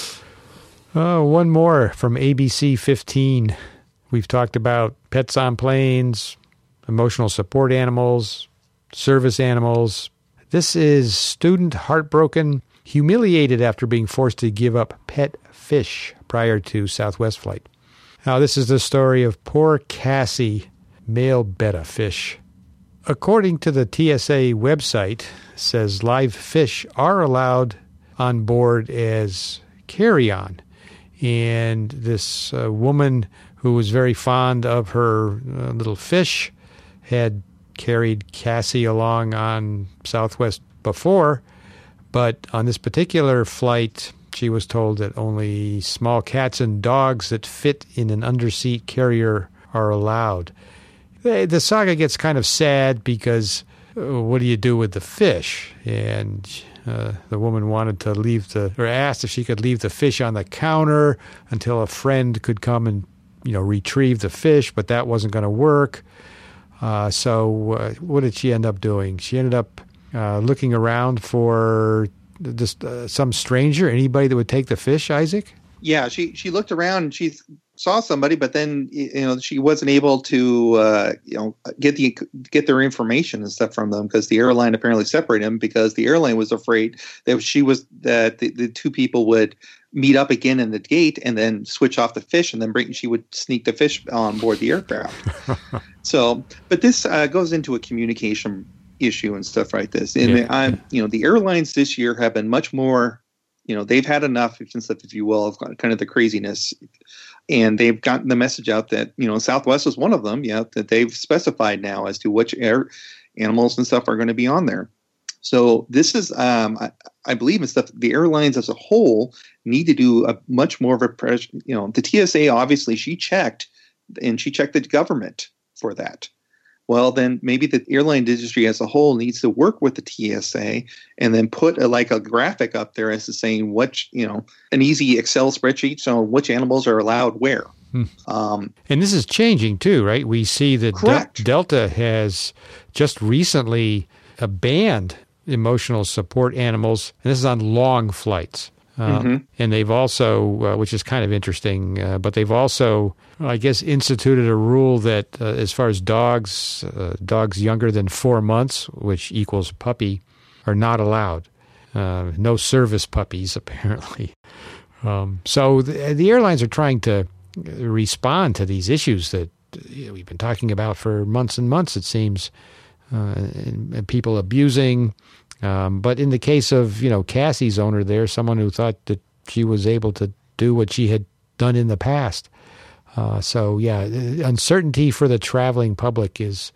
One more from ABC 15. We've talked about pets on planes, emotional support animals, service animals. This is student heartbroken, humiliated after being forced to give up pet fish prior to Southwest flight. Now, this is the story of poor Cassie, male betta fish. According to the TSA website, it says live fish are allowed on board as carry-on. And this woman who was very fond of her little fish had carried Cassie along on Southwest before, but on this particular flight, she was told that only small cats and dogs that fit in an underseat carrier are allowed. The saga gets kind of sad because what do you do with the fish? And the woman wanted to or asked if she could leave the fish on the counter until a friend could come and, retrieve the fish, but that wasn't going to work. So what did she end up doing? She ended up looking around for just some stranger, anybody that would take the fish, Isaac? Yeah, she looked around and she saw somebody, but then she wasn't able to get their information and stuff from them because the airline apparently separated them because the airline was afraid that the two people would meet up again in the gate and then switch off the fish and then she would sneak the fish on board the aircraft. So, but this goes into a communication issue and stuff like this. And the airlines this year have been much more. They've had enough, if you will, of kind of the craziness, and they've gotten the message out that Southwest is one of them. That they've specified now as to which air animals and stuff are going to be on there. So this is, I believe, and stuff. The airlines as a whole need to do a much more of a the TSA obviously she checked the government for that. Well, then maybe the airline industry as a whole needs to work with the TSA and then put a graphic up there as to saying an easy Excel spreadsheet on which animals are allowed where. And this is changing too, right? We see that Delta has just recently banned emotional support animals, and this is on long flights. And they've also, which is kind of interesting, but they've also, I guess, instituted a rule that as far as dogs younger than 4 months, which equals puppy, are not allowed. No service puppies, apparently. So the airlines are trying to respond to these issues that we've been talking about for months and months, it seems, and people abusing. But in the case of, Cassie's owner there, someone who thought that she was able to do what she had done in the past. Uncertainty for the traveling public is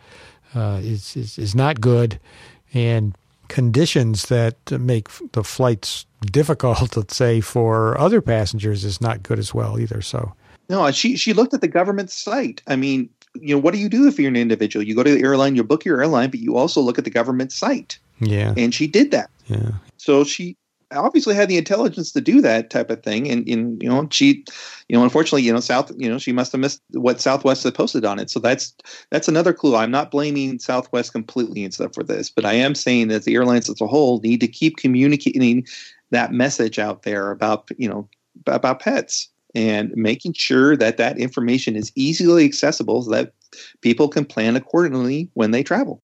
not good, and conditions that make the flights difficult, let's say, for other passengers is not good as well either. So no, she looked at the government site. I mean, what do you do if you're an individual? You go to the airline, you book your airline, but you also look at the government site. Yeah. And she did that. Yeah. So she obviously had the intelligence to do that type of thing. And she, unfortunately, she must have missed what Southwest had posted on it. So that's another clue. I'm not blaming Southwest completely and stuff for this, but I am saying that the airlines as a whole need to keep communicating that message out there about pets and making sure that information is easily accessible so that people can plan accordingly when they travel.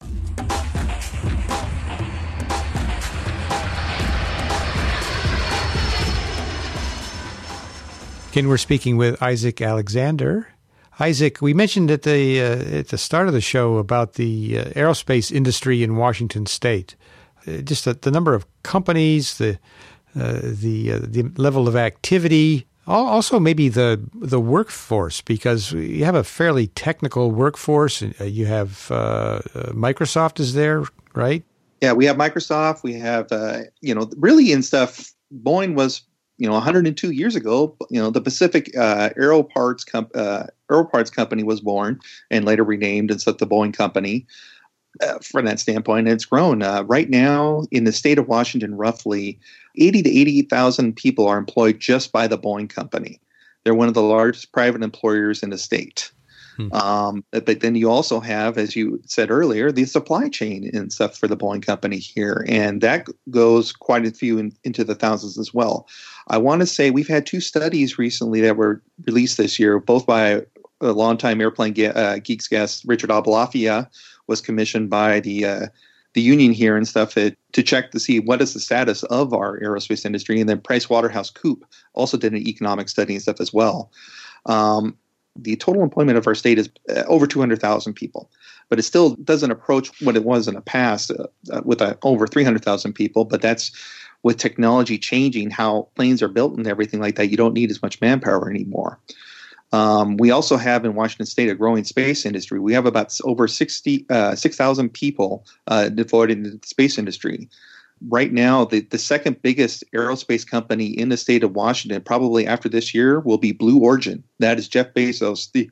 Again, we're speaking with Isaac Alexander. Isaac, we mentioned at the start of the show about the aerospace industry in Washington State. Just the number of companies, the level of activity, also maybe the workforce, because you have a fairly technical workforce. You have Microsoft is there, right? Yeah, we have Microsoft. We have really in stuff. Boeing was 102 years ago, the Pacific Aero Parts Company was born and later renamed and set the Boeing Company. From that standpoint, and it's grown. Right now, in the state of Washington, roughly 80 to 88,000 people are employed just by the Boeing Company. They're one of the largest private employers in the state. But then you also have, as you said earlier, the supply chain and stuff for the Boeing Company here, and that goes quite a few into the thousands as well. I want to say we've had 2 studies recently that were released this year, both by a longtime Airplane Geeks guest, Richard Abalafia, was commissioned by the union here and stuff to check to see what is the status of our aerospace industry, and then PricewaterhouseCoopers also did an economic study and stuff as well. The total employment of our state is over 200,000 people, but it still doesn't approach what it was in the past with over 300,000 people. But that's with technology changing how planes are built and everything like that. You don't need as much manpower anymore. We also have in Washington State a growing space industry. We have about over 6,000 people devoted to the space industry. Right now, the second biggest aerospace company in the state of Washington, probably after this year, will be Blue Origin. That is Jeff Bezos, the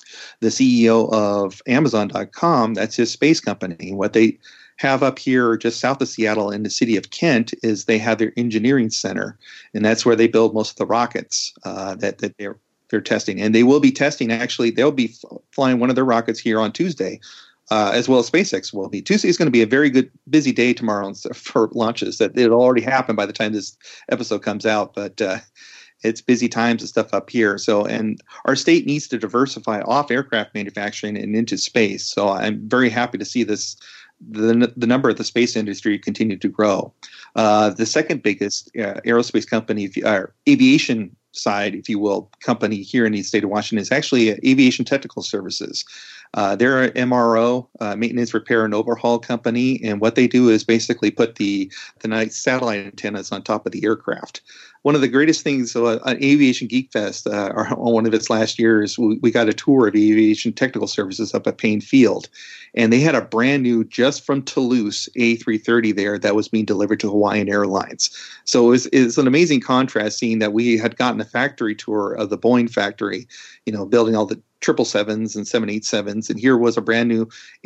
CEO of Amazon.com. That's his space company. What they have up here just south of Seattle in the city of Kent is they have their engineering center, and that's where they build most of the rockets that they're testing. And they will be testing, actually, they'll be flying one of their rockets here on Tuesday, as well as SpaceX will be. Tuesday is going to be a very good, busy day tomorrow for launches. That it'll already happen by the time this episode comes out, but it's busy times and stuff up here. So, and our state needs to diversify off aircraft manufacturing and into space. So I'm very happy to see this, the number of the space industry continue to grow. The second biggest aerospace company, aviation side, if you will, company here in the state of Washington is actually Aviation Technical Services. They're an MRO, maintenance, repair, and overhaul company, and what they do is basically put the night satellite antennas on top of the aircraft. One of the greatest things at Aviation Geek Fest, on one of its last years, we got a tour of Aviation Technical Services up at Payne Field, and they had a brand new, just from Toulouse, A330 there that was being delivered to Hawaiian Airlines. So it's an amazing contrast seeing that we had gotten a factory tour of the Boeing factory, building all the 777s and 787s, and here was a brand new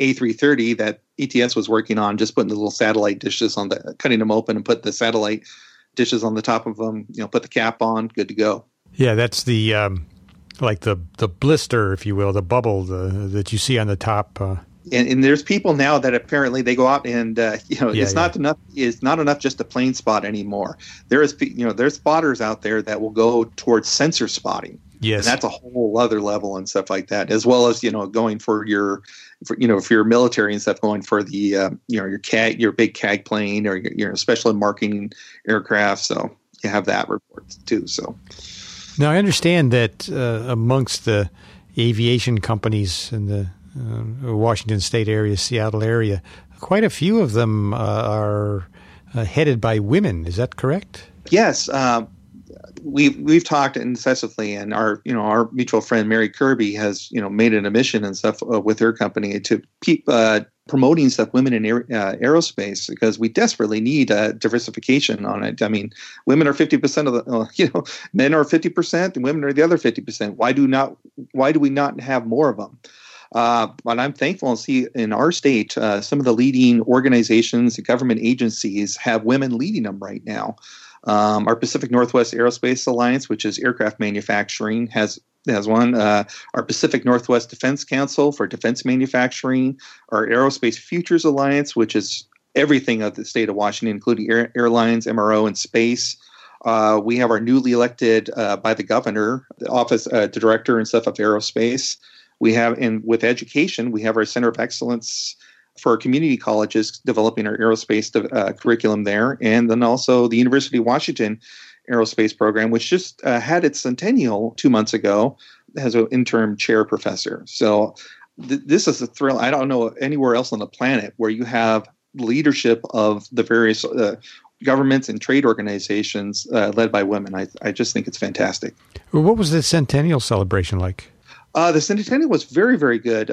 A330 that ETS was working on, just putting the little satellite dishes on cutting them open and put the satellite dishes on the top of them, put the cap on, good to go. Yeah, that's the like the blister, if you will, the bubble that you see on the top. And there's people now that apparently they go out and it's not enough. It's not enough just to plane spot anymore. There's spotters out there that will go towards sensor spotting. Yes, and that's a whole other level and stuff like that, as well as going for your military and stuff, going for the your big CAG plane or your special marking aircraft. So you have that report too. So now I understand that amongst the aviation companies in the Washington State area, Seattle area, quite a few of them are headed by women. Is that correct? Yes. We've talked incessantly, and our mutual friend Mary Kirby has made an admission and stuff with her company to keep promoting stuff women in aerospace, because we desperately need diversification on it. I mean, women are 50% of the men are 50% and women are the other 50%. Why do we not have more of them? But I'm thankful to see in our state some of the leading organizations and government agencies have women leading them right now. Our Pacific Northwest Aerospace Alliance, which is aircraft manufacturing, has one. Our Pacific Northwest Defense Council for defense manufacturing. Our Aerospace Futures Alliance, which is everything of the state of Washington, including airlines, MRO, and space. We have our newly elected by the governor, the office, the director and stuff of aerospace. We have, and with education, we have our Center of Excellence for our community colleges developing our aerospace curriculum there. And then also the University of Washington Aerospace Program, which just had its centennial 2 months ago, has an interim chair professor. So this is a thrill. I don't know anywhere else on the planet where you have leadership of the various governments and trade organizations led by women. I just think it's fantastic. Well, what was the centennial celebration like? The centennial was very, very good.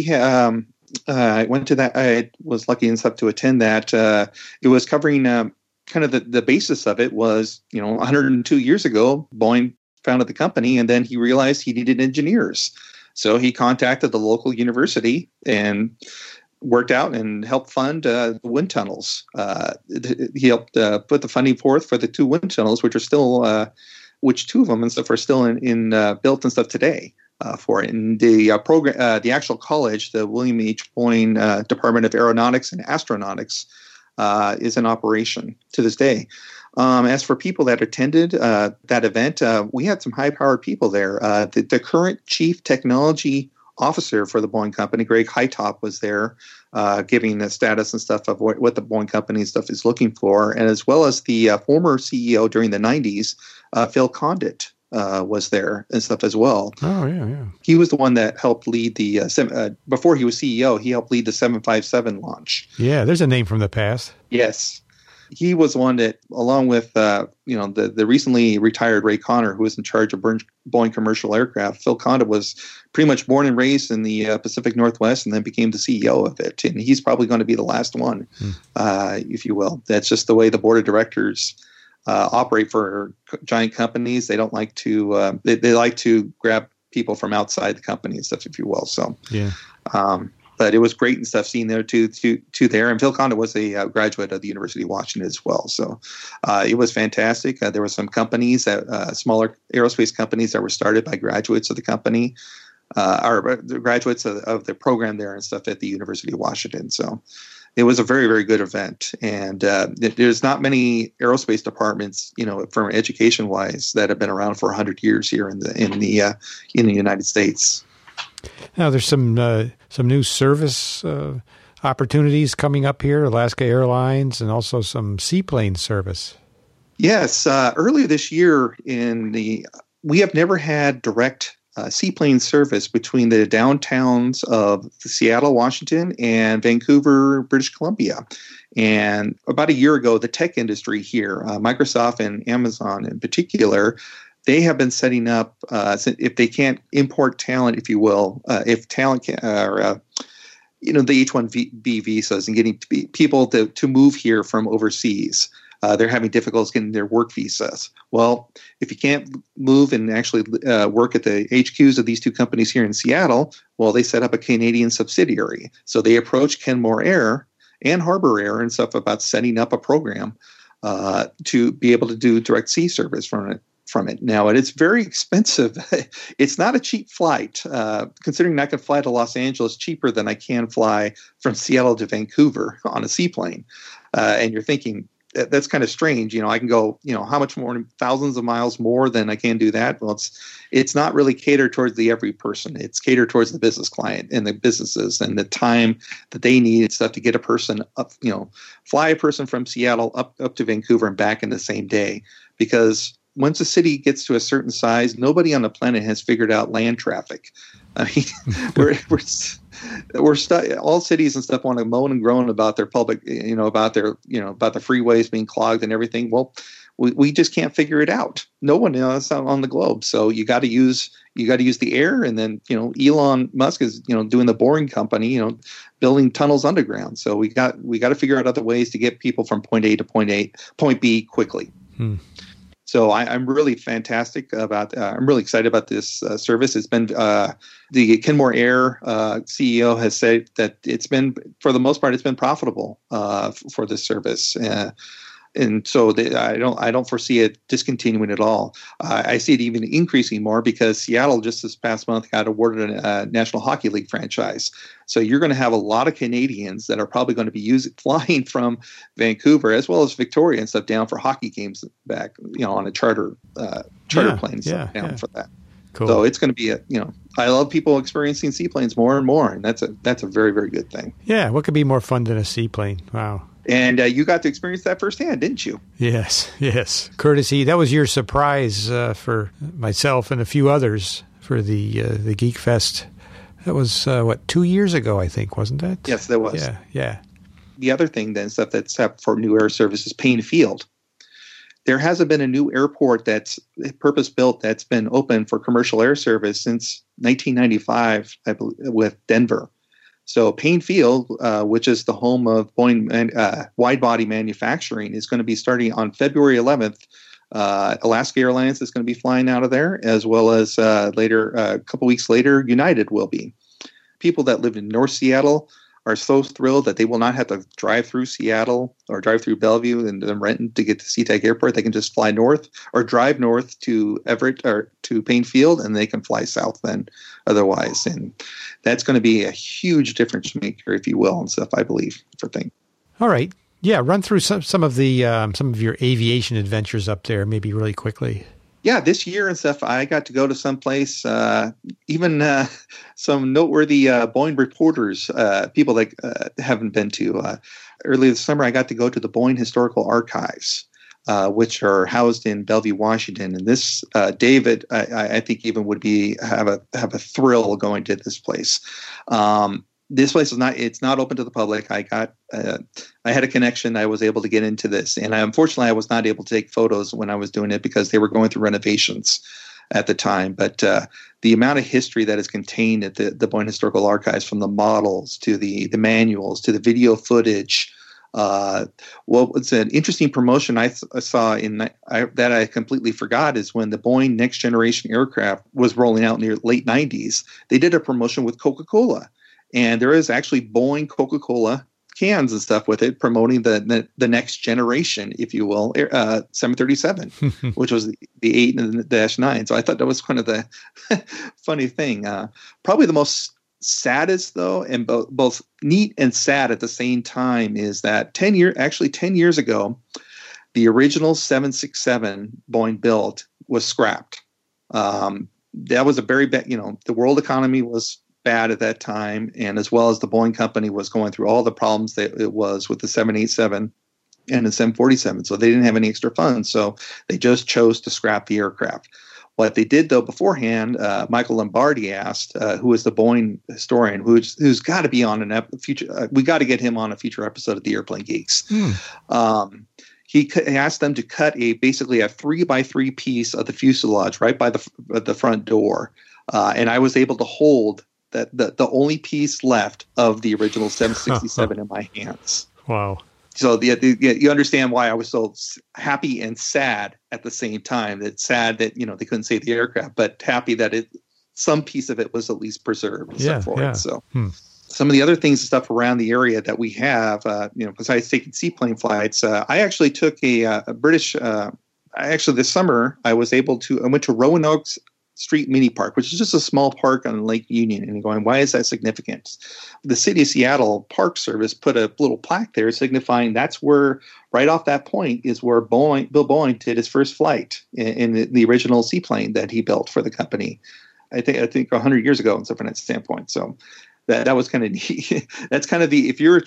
I went to that. I was lucky enough to attend that. It was covering kind of the basis of it was, 102 years ago, Boeing founded the company, and then he realized he needed engineers. So he contacted the local university and worked out and helped fund the wind tunnels. He helped put the funding forth for the two wind tunnels, which are still, which two of them and stuff are still in built and stuff today. For it. And the program, the actual college, the William H. Boeing Department of Aeronautics and Astronautics, is in operation to this day. As for people that attended that event, we had some high-powered people there. The current chief technology officer for the Boeing company, Greg Hytop, was there, giving the status and stuff of what the Boeing company stuff is looking for, and as well as the former CEO during the 90s, Phil Condit. Was there and stuff as well. Oh, yeah. He was the one that helped lead the, before he was CEO, he helped lead the 757 launch. Yeah, there's a name from the past. Yes. He was one that, along with the recently retired Ray Connor, who was in charge of Boeing commercial aircraft. Phil Conda was pretty much born and raised in the Pacific Northwest, and then became the CEO of it. And he's probably going to be the last one, if you will. That's just the way the board of directors operate for giant companies. They don't like to they like to grab people from outside the company and stuff, if you will. So yeah. But it was great and stuff seeing there to there. And Phil Conda was a graduate of the University of Washington as well. So it was fantastic. There were some companies, smaller aerospace companies that were started by graduates of the company, or the graduates of the program there and stuff at the University of Washington. So it was a very, very good event. And there's not many aerospace departments, from education wise, that have been around for 100 years here in the United States. Now, there's some new service opportunities coming up here, Alaska Airlines, and also some seaplane service. Yes. Earlier this year, we have never had direct seaplane service between the downtowns of Seattle, Washington, and Vancouver, British Columbia. And about a year ago, the tech industry here, Microsoft and Amazon in particular, they have been setting up, if they can't import talent, if you will, if talent can, the H-1B visas and getting people to move here from overseas, they're having difficulties getting their work visas. Well, if you can't move and actually work at the HQs of these two companies here in Seattle, well, they set up a Canadian subsidiary. So they approached Kenmore Air and Harbor Air and stuff about setting up a program to be able to do direct sea service from it. Now, it's very expensive. It's not a cheap flight. Considering I can fly to Los Angeles cheaper than I can fly from Seattle to Vancouver on a seaplane. And you're thinking, that's kind of strange. I can go, how much more, thousands of miles more than I can do that? Well, it's not really catered towards the every person. It's catered towards the business client and the businesses and the time that they need and stuff to get a person up, fly a person from Seattle up to Vancouver and back in the same day. Because once a city gets to a certain size, nobody on the planet has figured out land traffic. I mean, we're stuck. All cities and stuff want to moan and groan about their public, about the freeways being clogged and everything. Well, we just can't figure it out. No one else on the globe. So you got to use the air, and then Elon Musk is doing the Boring Company, building tunnels underground. So we got to figure out other ways to get people from point A to point B quickly. So I'm really fantastic about. I'm really excited about this service. It's been the Kenmore Air CEO has said that it's been, for the most part, it's been profitable for this service. And so I don't foresee it discontinuing at all. I see it even increasing more because Seattle just this past month got awarded a National Hockey League franchise. So you're going to have a lot of Canadians that are probably going to be flying from Vancouver as well as Victoria and stuff down for hockey games back, on a charter plane down for that. Cool. So it's going to be I love people experiencing seaplanes more and more, and that's a very, very good thing. Yeah, what could be more fun than a seaplane? Wow. And you got to experience that firsthand, didn't you? Yes. Courtesy. That was your surprise for myself and a few others for the Geek Fest. That was, 2 years ago, I think, wasn't that? Yes, that was. Yeah. The other thing then, stuff that's happened for new air service is Payne Field. There hasn't been a new airport that's purpose-built that's been open for commercial air service since 1995, I believe, with Denver. So Payne Field, which is the home of Boeing wide-body manufacturing, is going to be starting on February 11th. Alaska Airlines is going to be flying out of there, as well as later, a couple weeks later, United will be. People that live in North Seattle are so thrilled that they will not have to drive through Seattle or drive through Bellevue and then Renton to get to SeaTac Airport. They can just fly north or drive north to Everett or to Payne Field, and they can fly south then otherwise. And that's going to be a huge difference maker, if you will, and stuff, I believe, for things. All right. Yeah, run through some of your aviation adventures up there, maybe really quickly. Yeah, this year and stuff, I got to go to some place, even some noteworthy Boeing reporters, people that haven't been to. Earlier this summer, I got to go to the Boeing Historical Archives, which are housed in Bellevue, Washington. And this, David, I think even would have a thrill going to this place. this place is it's not open to the public. I had a connection. I was able to get into this, and unfortunately I was not able to take photos when I was doing it because they were going through renovations at the time. But the amount of history that is contained at the Boyne Historical Archives, from the models to the manuals to the video footage. It's an interesting promotion I saw that I completely forgot is when the Boeing Next Generation aircraft was rolling out in the late 90s. They did a promotion with Coca-Cola, and there is actually Boeing Coca-Cola cans and stuff with it, promoting the next generation, if you will, 737, which was the 8 and the -9. So I thought that was kind of the funny thing. Probably the most saddest, though, and both neat and sad at the same time, is that 10 years ago, the original 767 Boeing built was scrapped. That was a very bad, the world economy was bad at that time, and as well as the Boeing company was going through all the problems that it was with the 787 and the 747. So they didn't have any extra funds, so they just chose to scrap the aircraft. What they did, though, beforehand, Michael Lombardi asked, who is the Boeing historian, who's got to be on future. We got to get him on a future episode of the Airplane Geeks. He asked them to cut basically a 3x3 piece of the fuselage right by the front door, and I was able to hold that the only piece left of the original 767 in my hands. Wow. So you understand why I was so happy and sad at the same time. It's sad that, they couldn't save the aircraft, but happy that some piece of it was at least preserved. And it. So some of the other things and stuff around the area that we have, besides taking seaplane flights, I actually took a British, this summer, I went to Roanoke Street Mini Park, which is just a small park on Lake Union. And you're going, why is that significant? The City of Seattle Park Service put a little plaque there signifying that's where, right off that point, is where Bill Boeing did his first flight in the original seaplane that he built for the company. I think 100 years ago, and stuff from that standpoint. So that was kind of neat. That's kind of if you're a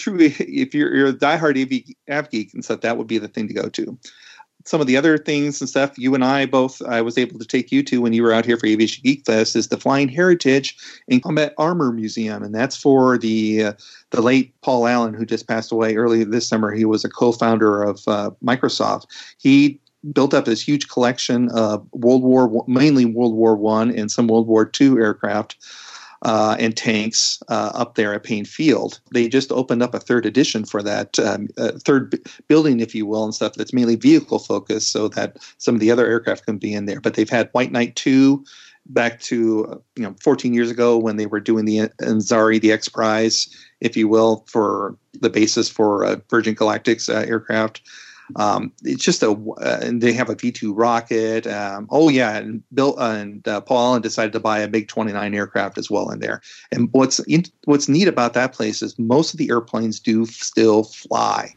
diehard AV geek and stuff, that would be the thing to go to. Some of the other things and stuff you and I was able to take you to when you were out here for Aviation Geek Fest is the Flying Heritage and Combat Armor Museum. And that's for the late Paul Allen, who just passed away earlier this summer. He was a co-founder of Microsoft. He built up this huge collection of mainly World War I and some World War II aircraft and tanks up there at Payne Field. They just opened up a third edition for that third building, if you will, and stuff that's mainly vehicle focused, so that some of the other aircraft can be in there. But they've had White Knight 2 back to 14 years ago when they were doing the Ansari, the X Prize, if you will, for the basis for Virgin Galactic's aircraft. It's just and they have a V2 rocket. And Bill and Paul Allen decided to buy a MiG-29 aircraft as well in there. And what's neat about that place is most of the airplanes do still fly,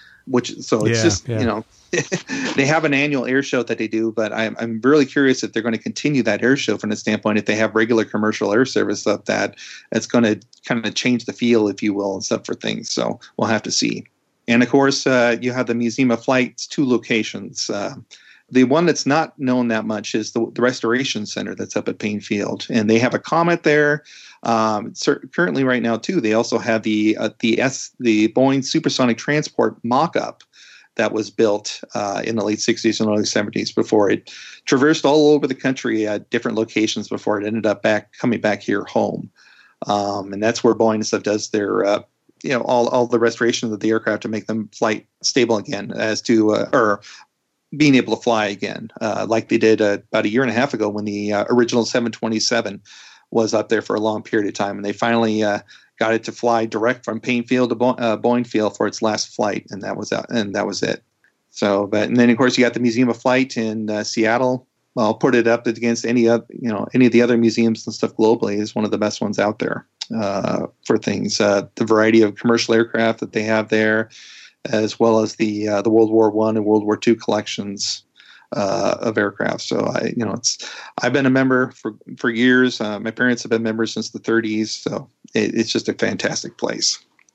they have an annual air show that they do. But I'm really curious if they're going to continue that air show from the standpoint if they have regular commercial air service up that's going to kind of change the feel, if you will, and stuff for things. So we'll have to see. And, of course, you have the Museum of Flight's 2 locations. The one that's not known that much is the Restoration Center that's up at Payne Field. And they have a Comet there. Currently right now, too, they also have the Boeing Supersonic Transport mock-up that was built in the late 60s and early 70s before it traversed all over the country at different locations before it ended up coming back here home. And that's where Boeing and stuff does their all the restoration of the aircraft to make them flight stable again, as to or being able to fly again, like they did about a year and a half ago when the original 727 was up there for a long period of time, and they finally got it to fly direct from Payne Field to Boeing Field for its last flight, and that was it. So, and then of course you got the Museum of Flight in Seattle. I'll put it up against any of the other museums and stuff globally. Is one of the best ones out there for things. The variety of commercial aircraft that they have there, as well as the World War I and World War II collections of aircraft. So I've been a member for years. My parents have been members since the 30s. So it's just a fantastic place.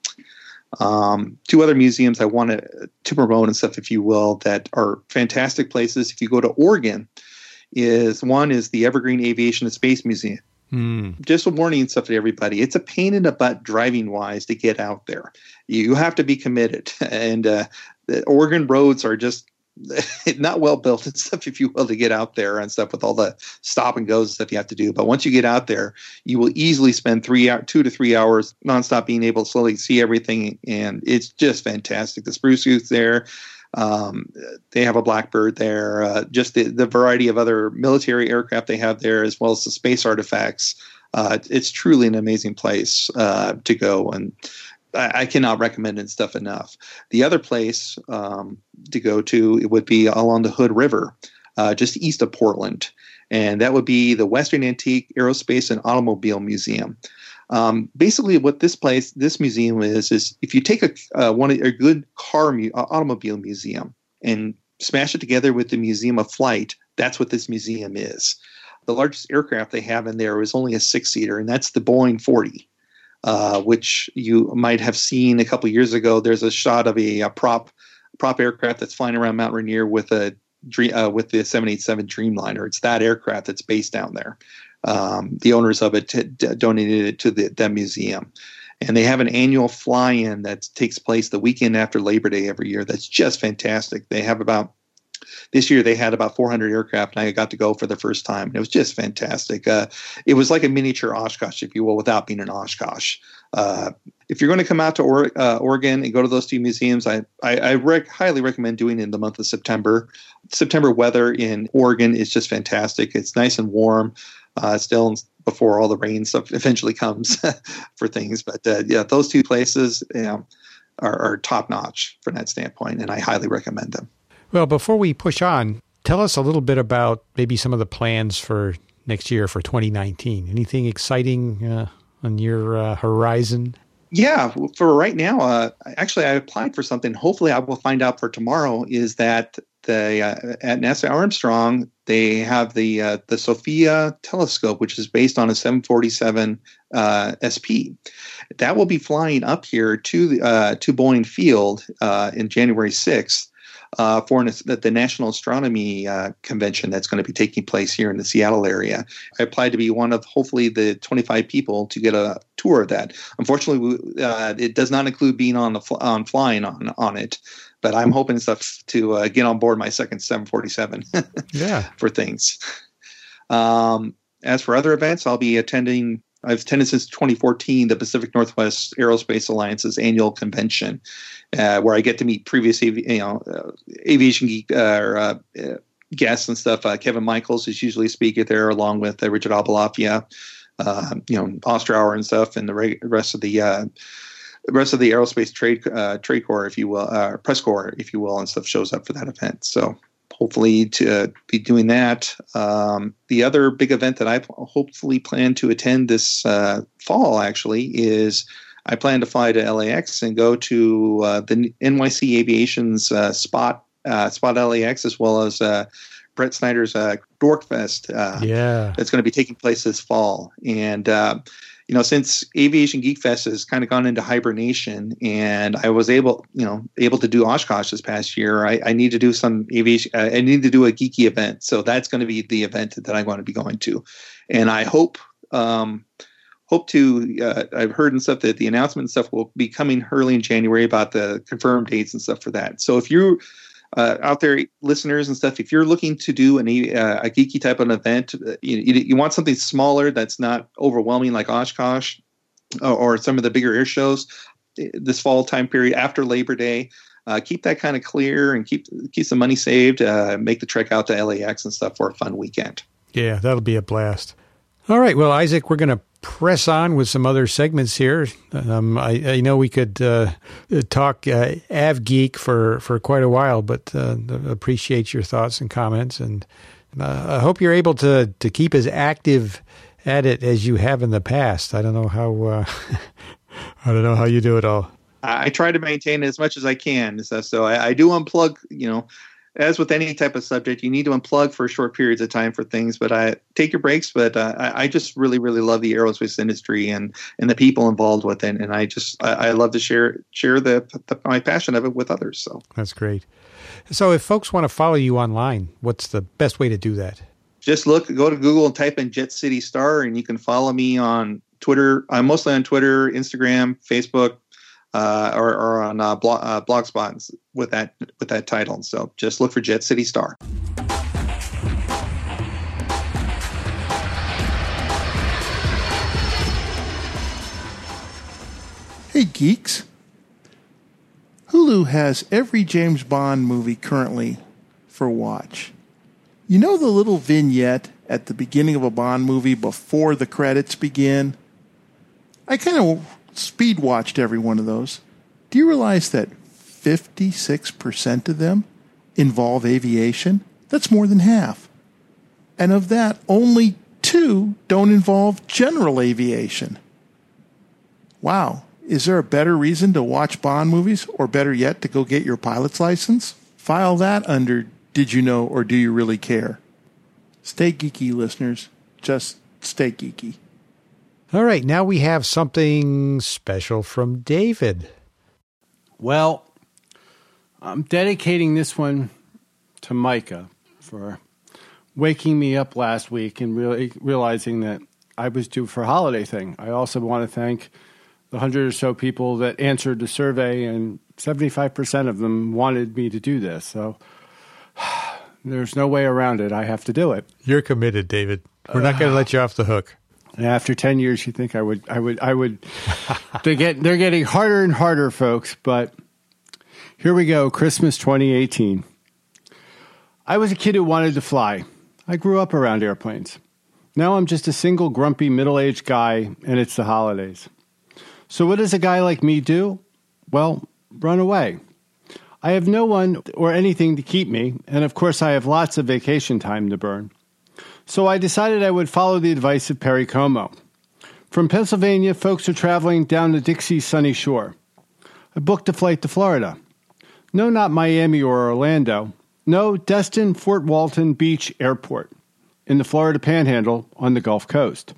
2 other museums I wanted to promote and stuff, if you will, that are fantastic places. If you go to Oregon, one is the Evergreen Aviation and Space Museum. Just a warning and stuff to everybody. It's a pain in the butt driving wise to get out there. You have to be committed. And the Oregon roads are just not well built and stuff, if you will, to get out there and stuff with all the stop and goes and stuff you have to do. But once you get out there, you will easily spend 2 to 3 hours nonstop being able to slowly see everything. And it's just fantastic. The spruce goose there. They have a Blackbird there, just the variety of other military aircraft they have there, as well as the space artifacts. It's truly an amazing place to go, and I cannot recommend it stuff enough. The other place to go to, it would be along the Hood River, just east of Portland, and that would be the Western Antique Aerospace and Automobile Museum. Basically, what this museum is if you take a good automobile museum and smash it together with the Museum of Flight, that's what this museum is. The largest aircraft they have in there is only a 6-seater, and that's the Boeing 40, which you might have seen a couple years ago. There's a shot of a prop aircraft that's flying around Mount Rainier with the 787 Dreamliner. It's that aircraft that's based down there. The owners of it donated it to that museum. And they have an annual fly-in that takes place the weekend after Labor Day every year. That's just fantastic. This year they had about 400 aircraft, and I got to go for the first time. It was just fantastic. It was like a miniature Oshkosh, if you will, without being an Oshkosh. If you're going to come out to Oregon and go to those two museums, I highly recommend doing it in the month of September. September weather in Oregon is just fantastic. It's nice and warm. Still before all the rain stuff eventually comes for things. But those two places are top notch from that standpoint, and I highly recommend them. Well, before we push on, tell us a little bit about maybe some of the plans for next year for 2019. Anything exciting on your horizon? Yeah, for right now, actually I applied for something. Hopefully I will find out for tomorrow, is that at NASA Armstrong, they have the Sophia telescope, which is based on a 747 SP. That will be flying up here to Boeing Field in January 6th for the National Astronomy Convention that's going to be taking place here in the Seattle area. I applied to be one of hopefully the 25 people to get a tour of that. Unfortunately, it does not include being flying on it. But I'm hoping stuff to get on board my second 747 for things. As for other events, I'll be attending. I've attended since 2014 the Pacific Northwest Aerospace Alliance's annual convention, where I get to meet previous aviation geek guests and stuff. Kevin Michaels is usually a speaker there, along with Richard Abalafia, Ostrauer and stuff, and the rest of the aerospace trade corps, if you will, press corps, if you will, and stuff shows up for that event. So hopefully to be doing that. The other big event that I hopefully plan to attend this fall actually is I plan to fly to LAX and go to the NYC Aviation's Spot LAX, as well as Brett Snyder's Dorkfest. That's going to be taking place this fall. And since Aviation Geek Fest has kind of gone into hibernation, and I was able to do Oshkosh this past year, I need to do some aviation. I need to do a geeky event, so that's going to be the event that I'm going to be going to, and I hope to. I've heard and stuff that the announcement and stuff will be coming early in January about the confirmed dates and stuff for that. So if you out there, listeners and stuff, if you're looking to do a geeky type of an event, you want something smaller that's not overwhelming like Oshkosh or some of the bigger air shows this fall time period after Labor Day, keep that kind of clear and keep some money saved, make the trek out to LAX and stuff for a fun weekend. Yeah, that'll be a blast. All right. Well, Isaac, we're going to press on with some other segments here. I know we could talk AvGeek for quite a while, but appreciate your thoughts and comments, and I hope you're able to keep as active at it as you have in the past. I don't know how you do it all. I try to maintain it as much as I can. So I do unplug, as with any type of subject, you need to unplug for short periods of time for things, but I take your breaks. But I just really, really love the aerospace industry and the people involved with it. And I love to share my passion of it with others. So that's great. So if folks want to follow you online, what's the best way to do that? just go to Google and type in Jet City Star, and you can follow me on Twitter. I'm mostly on Twitter, Instagram, Facebook, or on Blogspot with that title. So just look for Jet City Star. Hey, geeks. Hulu has every James Bond movie currently for watch. You know the little vignette at the beginning of a Bond movie before the credits begin? I kind of speed watched every one of those. Do you realize that 56% of them involve aviation? That's more than half. And of that, only 2 don't involve general aviation. Wow. Is there a better reason to watch Bond movies, or better yet, to go get your pilot's license? File that under Did You Know or Do You Really Care? Stay geeky, listeners. Just stay geeky. All right, now we have something special from David. Well, I'm dedicating this one to Micah for waking me up last week and really realizing that I was due for a holiday thing. I also want to thank the 100 or so people that answered the survey, and 75% of them wanted me to do this. So there's no way around it. I have to do it. You're committed, David. We're not going to let you off the hook. After 10 years, you think I would. They're getting harder and harder, folks. But here we go. Christmas 2018. I was a kid who wanted to fly. I grew up around airplanes. Now I'm just a single grumpy middle-aged guy, and it's the holidays. So what does a guy like me do? Well, run away. I have no one or anything to keep me, and of course I have lots of vacation time to burn. So I decided I would follow the advice of Perry Como. From Pennsylvania, folks are traveling down the Dixie's sunny shore. I booked a flight to Florida. No, not Miami or Orlando. No, Destin Fort Walton Beach Airport in the Florida Panhandle on the Gulf Coast.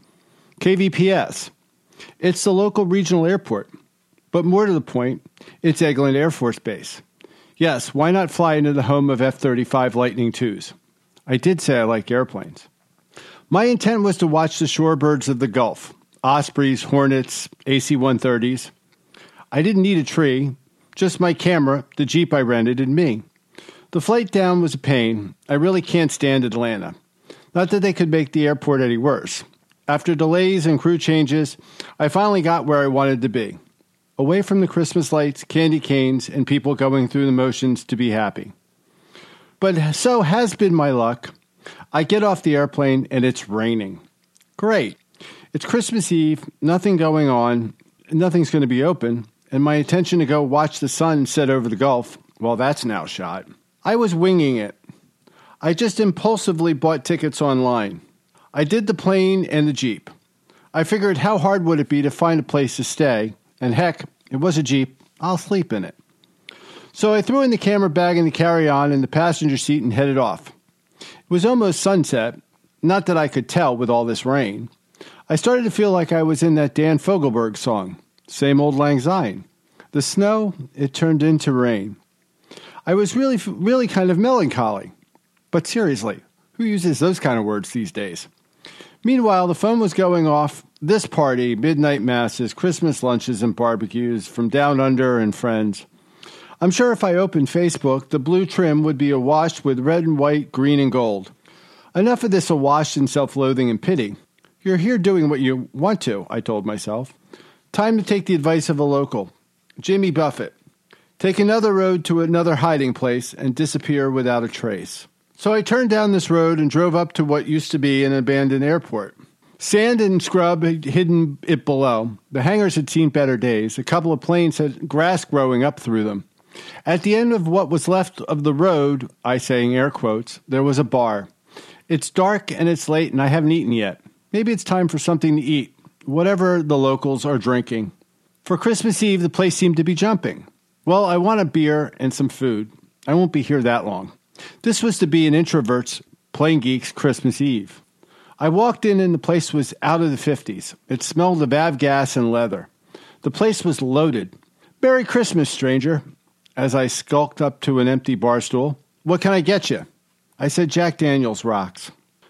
KVPS. It's the local regional airport. But more to the point, it's Eglin Air Force Base. Yes, why not fly into the home of F-35 Lightning IIs? I did say I like airplanes. My intent was to watch the shorebirds of the Gulf, Ospreys, Hornets, AC-130s. I didn't need a tree, just my camera, the Jeep I rented, and me. The flight down was a pain. I really can't stand Atlanta. Not that they could make the airport any worse. After delays and crew changes, I finally got where I wanted to be. Away from the Christmas lights, candy canes, and people going through the motions to be happy. But so has been my luck. I get off the airplane and it's raining. Great. It's Christmas Eve, nothing going on, nothing's going to be open, and my intention to go watch the sun set over the Gulf, well, that's now shot. I was winging it. I just impulsively bought tickets online. I did the plane and the Jeep. I figured how hard would it be to find a place to stay, and heck, it was a Jeep, I'll sleep in it. So I threw in the camera bag and the carry-on in the passenger seat and headed off. It was almost sunset, not that I could tell with all this rain. I started to feel like I was in that Dan Fogelberg song, Same Old Lang Syne. The snow, it turned into rain. I was really kind of melancholy. But seriously, who uses those kind of words these days? Meanwhile, the phone was going off. This party, midnight masses, Christmas lunches and barbecues from down under and friends. I'm sure if I opened Facebook, the blue trim would be awash with red and white, green and gold. Enough of this awash in self-loathing and pity. You're here doing what you want to, I told myself. Time to take the advice of a local, Jimmy Buffett. Take another road to another hiding place and disappear without a trace. So I turned down this road and drove up to what used to be an abandoned airport. Sand and scrub had hidden it below. The hangars had seen better days. A couple of planes had grass growing up through them. At the end of what was left of the road, I say in air quotes, there was a bar. It's dark and it's late and I haven't eaten yet. Maybe it's time for something to eat, whatever the locals are drinking. For Christmas Eve, the place seemed to be jumping. Well, I want a beer and some food. I won't be here that long. This was to be an introvert's, plain geek's Christmas Eve. I walked in and the place was out of the 50s. It smelled of avgas and leather. The place was loaded. Merry Christmas, stranger. As I skulked up to an empty bar stool. What can I get you? I said Jack Daniels rocks.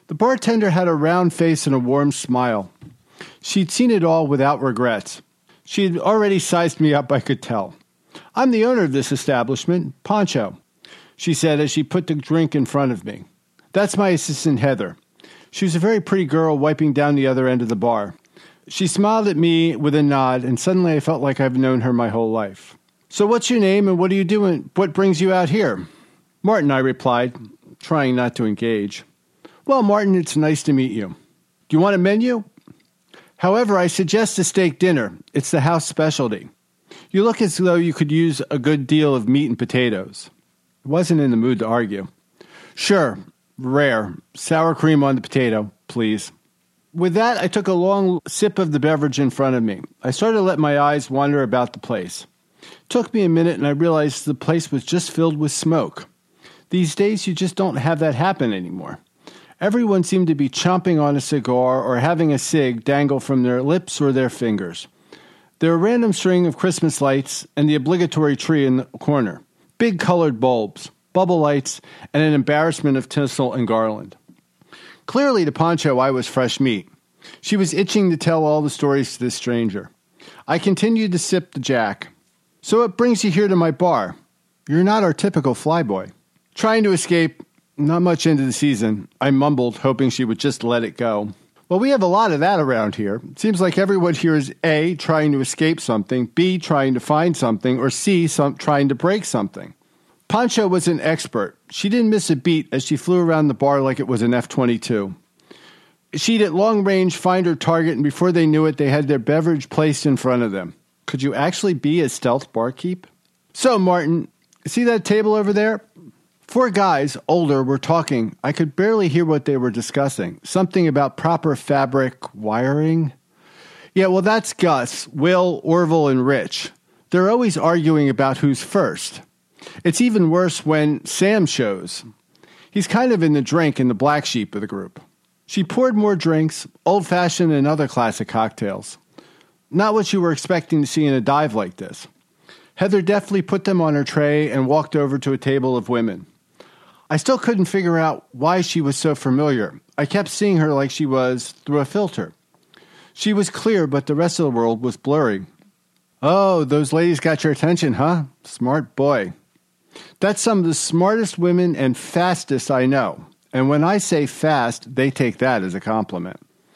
The bartender had a round face and a warm smile. She'd seen it all without regrets. She had already sized me up, I could tell. "I'm the owner of this establishment, Pancho," she said as she put the drink in front of me. "That's my assistant, Heather." She was a very pretty girl wiping down the other end of the bar. She smiled at me with a nod, and suddenly I felt like I've known her my whole life. "So what's your name and what are you doing? What brings you out here?" "Martin," I replied, trying not to engage. "Well, Martin, it's nice to meet you. Do you want a menu?" "However, I suggest a steak dinner. It's the house specialty. You look as though you could use a good deal of meat and potatoes." I wasn't in the mood to argue. "Sure, rare. Sour cream on the potato, please." With that, I took a long sip of the beverage in front of me. I started to let my eyes wander about the place. It took me a minute, and I realized the place was just filled with smoke. These days, you just don't have that happen anymore. Everyone seemed to be chomping on a cigar or having a cig dangle from their lips or their fingers. There were a random string of Christmas lights and the obligatory tree in the corner, big colored bulbs, bubble lights, and an embarrassment of tinsel and garland. Clearly to Pancho I was fresh meat. She was itching to tell all the stories to this stranger. I continued to sip the Jack. "So what brings you here to my bar? You're not our typical flyboy." Trying to escape, not much into the season, I mumbled, hoping she would just let it go. "Well, we have a lot of that around here. It seems like everyone here is A, trying to escape something, B, trying to find something, or C, trying to break something." Pancho was an expert. She didn't miss a beat as she flew around the bar like it was an F-22. She'd at long range find her target, and before they knew it, they had their beverage placed in front of them. Could you actually be a stealth barkeep? "So, Martin, see that table over there?" 4 guys, older, were talking. I could barely hear what they were discussing. Something about proper fabric wiring. "Yeah, well, that's Gus, Will, Orville, and Rich. They're always arguing about who's first. It's even worse when Sam shows. He's kind of in the drink and the black sheep of the group." She poured more drinks, old-fashioned and other classic cocktails. Not what you were expecting to see in a dive like this. Heather deftly put them on her tray and walked over to a table of women. I still couldn't figure out why she was so familiar. I kept seeing her like she was through a filter. She was clear, but the rest of the world was blurry. "Oh, those ladies got your attention, huh? Smart boy." That's some of the smartest women and fastest I know. And when I say fast, they take that as a compliment.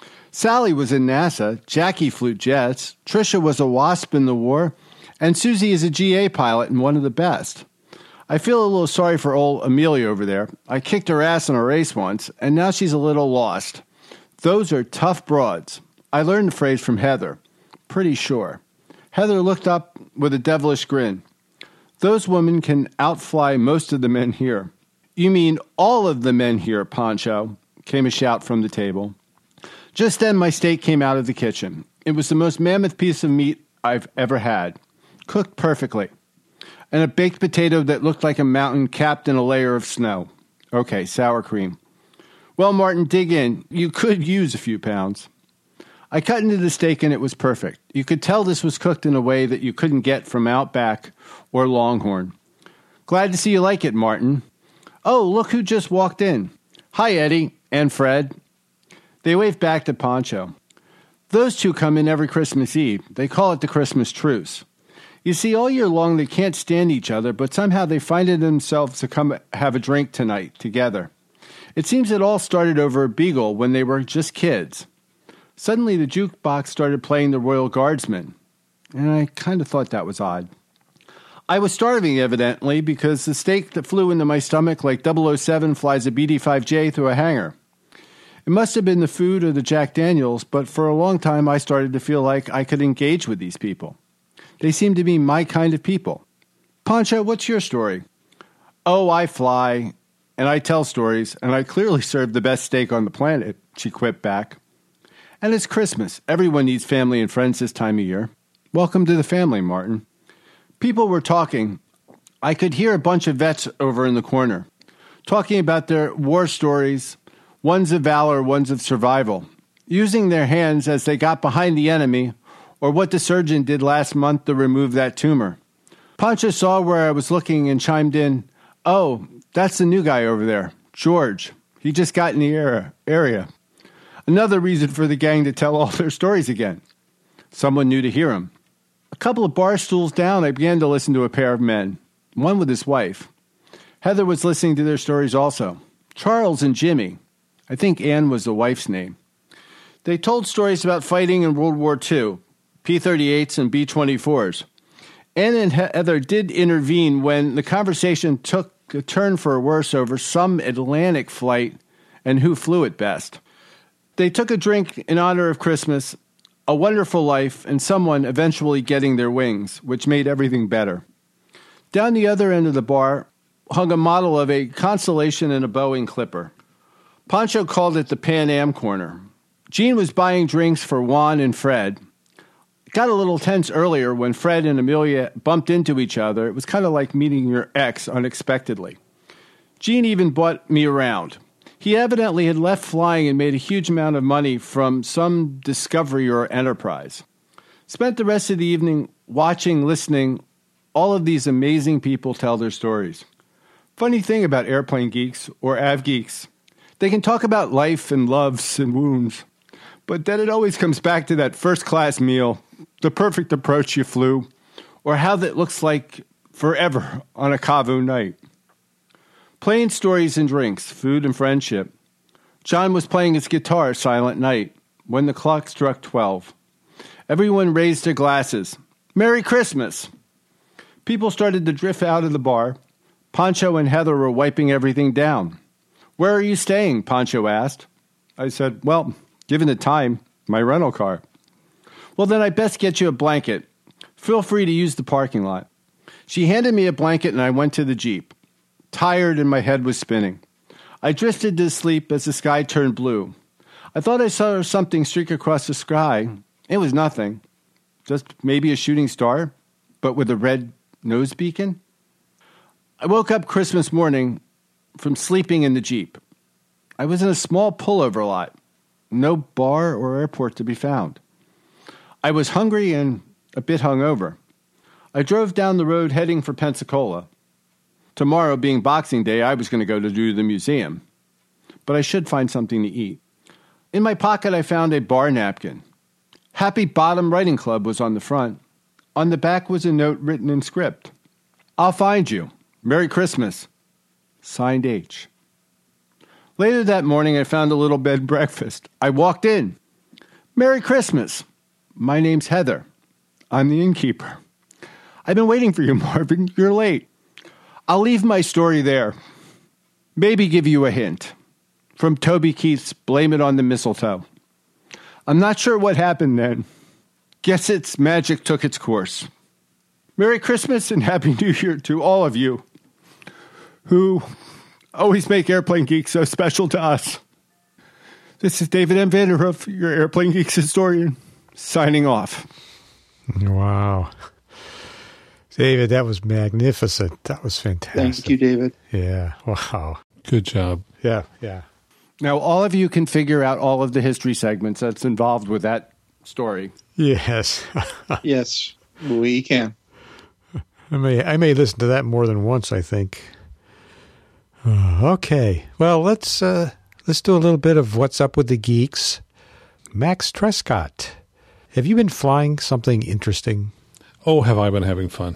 Sally was in NASA, Jackie flew jets, Tricia was a WASP in the war, and Susie is a GA pilot and one of the best. I feel a little sorry for old Amelia over there. I kicked her ass in a race once, and now she's a little lost. Those are tough broads. I learned the phrase from Heather. Pretty sure. Heather looked up with a devilish grin. "Those women can outfly most of the men here." "You mean all of the men here, Pancho?" came a shout from the table. Just then my steak came out of the kitchen. It was the most mammoth piece of meat I've ever had, cooked perfectly, and a baked potato that looked like a mountain capped in a layer of snow. Okay, sour cream. "Well, Martin, dig in. You could use a few pounds." I cut into the steak and it was perfect. You could tell this was cooked in a way that you couldn't get from Outback or Longhorn. "Glad to see you like it, Martin." "Oh, look who just walked in. Hi, Eddie and Fred." They waved back to Pancho. "Those two come in every Christmas Eve. They call it the Christmas truce. You see, all year long they can't stand each other, but somehow they find it themselves to come have a drink tonight together. It seems it all started over a beagle when they were just kids. Suddenly the jukebox started playing the Royal Guardsmen, and I kind of thought that was odd. I was starving, evidently, because the steak that flew into my stomach like 007 flies a BD-5J through a hangar. It must have been the food or the Jack Daniels, but for a long time I started to feel like I could engage with these people. They seemed to be my kind of people. "Pancho, what's your story?" "Oh, I fly, and I tell stories, and I clearly serve the best steak on the planet," she quipped back. "And it's Christmas. Everyone needs family and friends this time of year. Welcome to the family, Martin." People were talking. I could hear a bunch of vets over in the corner, talking about their war stories, ones of valor, ones of survival, using their hands as they got behind the enemy, or what the surgeon did last month to remove that tumor. Pancho saw where I was looking and chimed in, "Oh, that's the new guy over there, George. He just got in the area. Another reason for the gang to tell all their stories again. Someone new to hear them. A couple of bar stools down, I began to listen to a pair of men, one with his wife. Heather was listening to their stories also. Charles and Jimmy. I think Ann was the wife's name. They told stories about fighting in World War II, P-38s and B-24s. Ann and Heather did intervene when the conversation took a turn for worse over some Atlantic flight and who flew it best. They took a drink in honor of Christmas, a wonderful life, and someone eventually getting their wings, which made everything better. Down the other end of the bar hung a model of a Constellation and a Boeing Clipper. Pancho called it the Pan Am corner. Gene was buying drinks for Juan and Fred. It got a little tense earlier when Fred and Amelia bumped into each other. It was kind of like meeting your ex unexpectedly. Gene even bought me around. He evidently had left flying and made a huge amount of money from some discovery or enterprise. Spent the rest of the evening watching, listening, all of these amazing people tell their stories. Funny thing about airplane geeks or av geeks, they can talk about life and loves and wounds, but then it always comes back to that first-class meal, the perfect approach you flew, or how that looks like forever on a Kavu night. Playing stories and drinks, food and friendship. John was playing his guitar Silent Night when the clock struck 12. Everyone raised their glasses. Merry Christmas! People started to drift out of the bar. Pancho and Heather were wiping everything down. Where are you staying? Pancho asked. I said, well, given the time, my rental car. Well, then I best get you a blanket. Feel free to use the parking lot. She handed me a blanket and I went to the Jeep. Tired and my head was spinning. I drifted to sleep as the sky turned blue. I thought I saw something streak across the sky. It was nothing. Just maybe a shooting star, but with a red nose beacon. I woke up Christmas morning from sleeping in the Jeep. I was in a small pullover lot. No bar or airport to be found. I was hungry and a bit hungover. I drove down the road heading for Pensacola. Tomorrow being Boxing Day, I was going to go to do the museum. But I should find something to eat. In my pocket, I found a bar napkin. Happy Bottom Writing Club was on the front. On the back was a note written in script. I'll find you. Merry Christmas. Signed H. Later that morning, I found a little bed and breakfast. I walked in. Merry Christmas. My name's Heather. I'm the innkeeper. I've been waiting for you, Marvin. You're late. I'll leave my story there. Maybe give you a hint. From Toby Keith's Blame It on the Mistletoe. I'm not sure what happened then. Guess its magic took its course. Merry Christmas and Happy New Year to all of you who always make Airplane Geeks so special to us. This is David M. Vanderhoof, your Airplane Geeks historian, signing off. Wow. David, that was magnificent. That was fantastic. Thank you, David. Yeah. Wow. Good job. Yeah. Yeah. Now, all of you can figure out all of the history segments that's involved with that story. Yes. Yes, we can. I may listen to that more than once, I think. Okay. Well, let's do a little bit of what's up with the geeks. Max Trescott, have you been flying something interesting? Oh, have I been having fun?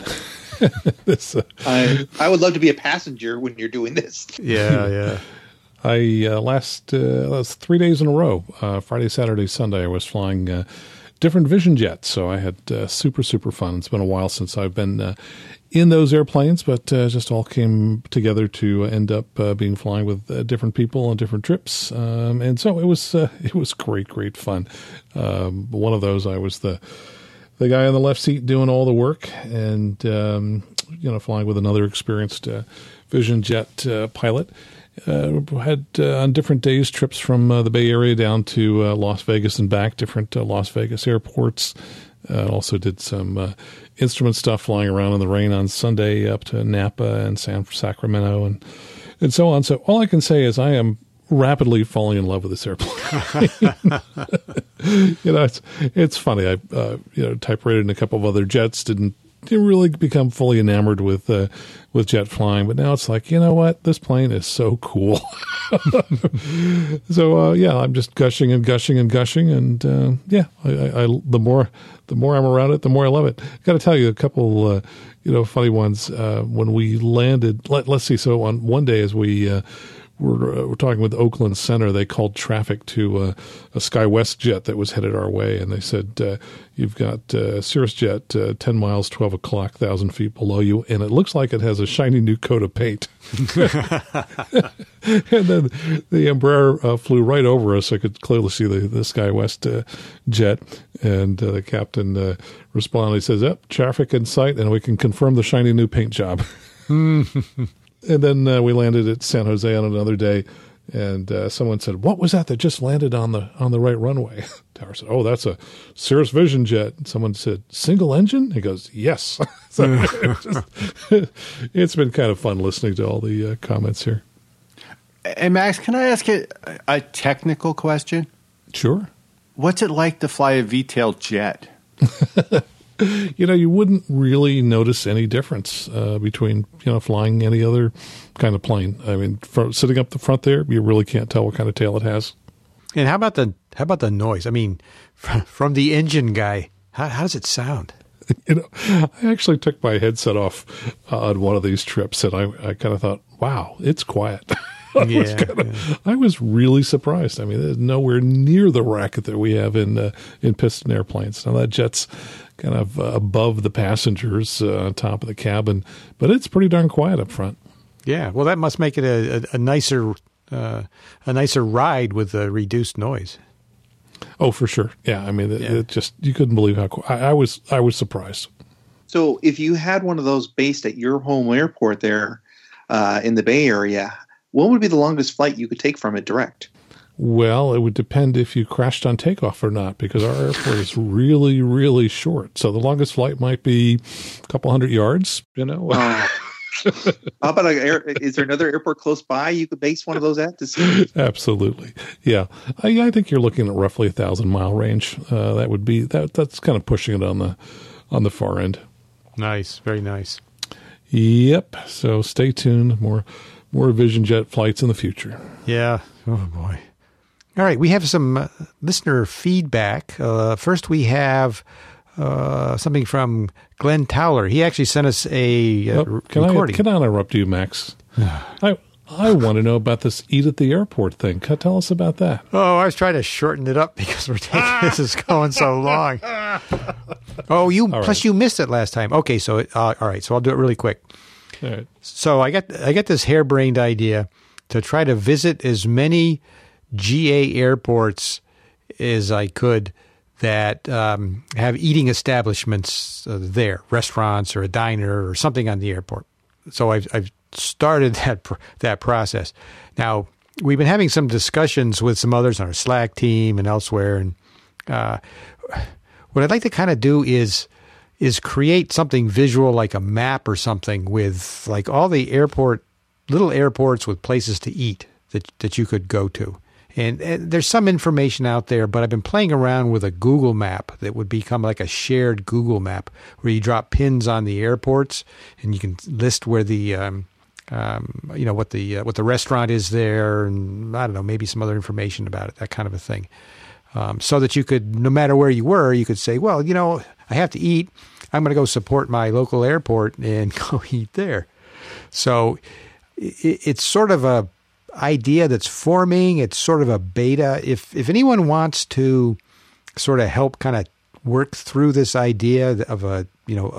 I would love to be a passenger when you're doing this. Yeah. I last 3 days in a row, Friday, Saturday, Sunday, I was flying different Vision jets. So I had super fun. It's been a while since I've been in those airplanes, but just all came together to end up being flying with different people on different trips. And so it was great fun. One of those, I was the guy on the left seat doing all the work and, flying with another experienced Vision jet pilot. Had on different days trips from the Bay Area down to Las Vegas and back, different Las Vegas airports. Also did some instrument stuff flying around in the rain on Sunday up to Napa and Sacramento and so on. So all I can say is I am rapidly falling in love with this airplane. It's funny. I type rated in a couple of other jets, didn't really become fully enamored with jet flying. But now it's like, you know what? This plane is so cool. So I'm just gushing and gushing and gushing, and the more I'm around it, the more I love it. Got to tell you a couple funny ones when we landed. Let's see. So on one day as we we're talking with Oakland Center, they called traffic to a SkyWest jet that was headed our way, and they said, you've got Cirrus jet 10 miles, 12 o'clock, 1,000 feet below you, and it looks like it has a shiny new coat of paint. And then the Embraer flew right over us. I could clearly see the SkyWest jet, and the captain responded. He says, "Yep, traffic in sight, and we can confirm the shiny new paint job." And then we landed at San Jose on another day, and someone said, "What was that just landed on the right runway?" Tower said, "Oh, that's a Cirrus Vision jet." And someone said, "Single engine?" He goes, "Yes." So it's been kind of fun listening to all the comments here. Hey, Max, can I ask you a technical question? Sure. What's it like to fly a V-tail jet? You wouldn't really notice any difference between, flying any other kind of plane. I mean, sitting up the front there, you really can't tell what kind of tail it has. And how about the noise? I mean, from the engine guy, how does it sound? I actually took my headset off on one of these trips, and I kind of thought, wow, it's quiet. I was really surprised. I mean, there's nowhere near the racket that we have in piston airplanes. Now, that jet's kind of above the passengers on top of the cabin, but it's pretty darn quiet up front. Yeah, well, that must make it a nicer ride with the reduced noise. Oh, for sure. Yeah, I mean, it just, you couldn't believe how quiet. I was surprised. So, if you had one of those based at your home airport there in the Bay Area, what would be the longest flight you could take from it direct? Well, it would depend if you crashed on takeoff or not, because our airport is really, really short. So the longest flight might be a couple hundred yards, How about is there another airport close by you could base one of those at to see? Absolutely. Yeah. I think you're looking at roughly 1,000-mile range. That would be, that's kind of pushing it on the far end. Nice. Very nice. Yep. So stay tuned. More Vision Jet flights in the future. Yeah. Oh, boy. All right. We have some listener feedback. First, we have something from Glenn Towler. He actually sent us a recording. Can I interrupt you, Max? I want to know about this Eat at the Airport thing. Tell us about that. Oh, I was trying to shorten it up because this is going so long. Oh, plus you missed it last time. Okay, so all right, so I'll do it really quick. All right. So I got this harebrained idea to try to visit as many GA airports as I could that have eating establishments there, restaurants or a diner or something on the airport. So I've started that process. Now, we've been having some discussions with some others on our Slack team and elsewhere, and what I'd like to kind of do is create something visual, like a map or something, with like all the little airports with places to eat that you could go to. And there's some information out there, but I've been playing around with a Google map that would become like a shared Google map where you drop pins on the airports and you can list where the, what the restaurant is there, and I don't know, maybe some other information about it, that kind of a thing. So that you could, no matter where you were, you could say, well, I have to eat. I'm going to go support my local airport and go eat there. So it's sort of a idea that's forming. It's sort of a beta. If anyone wants to sort of help kind of work through this idea of a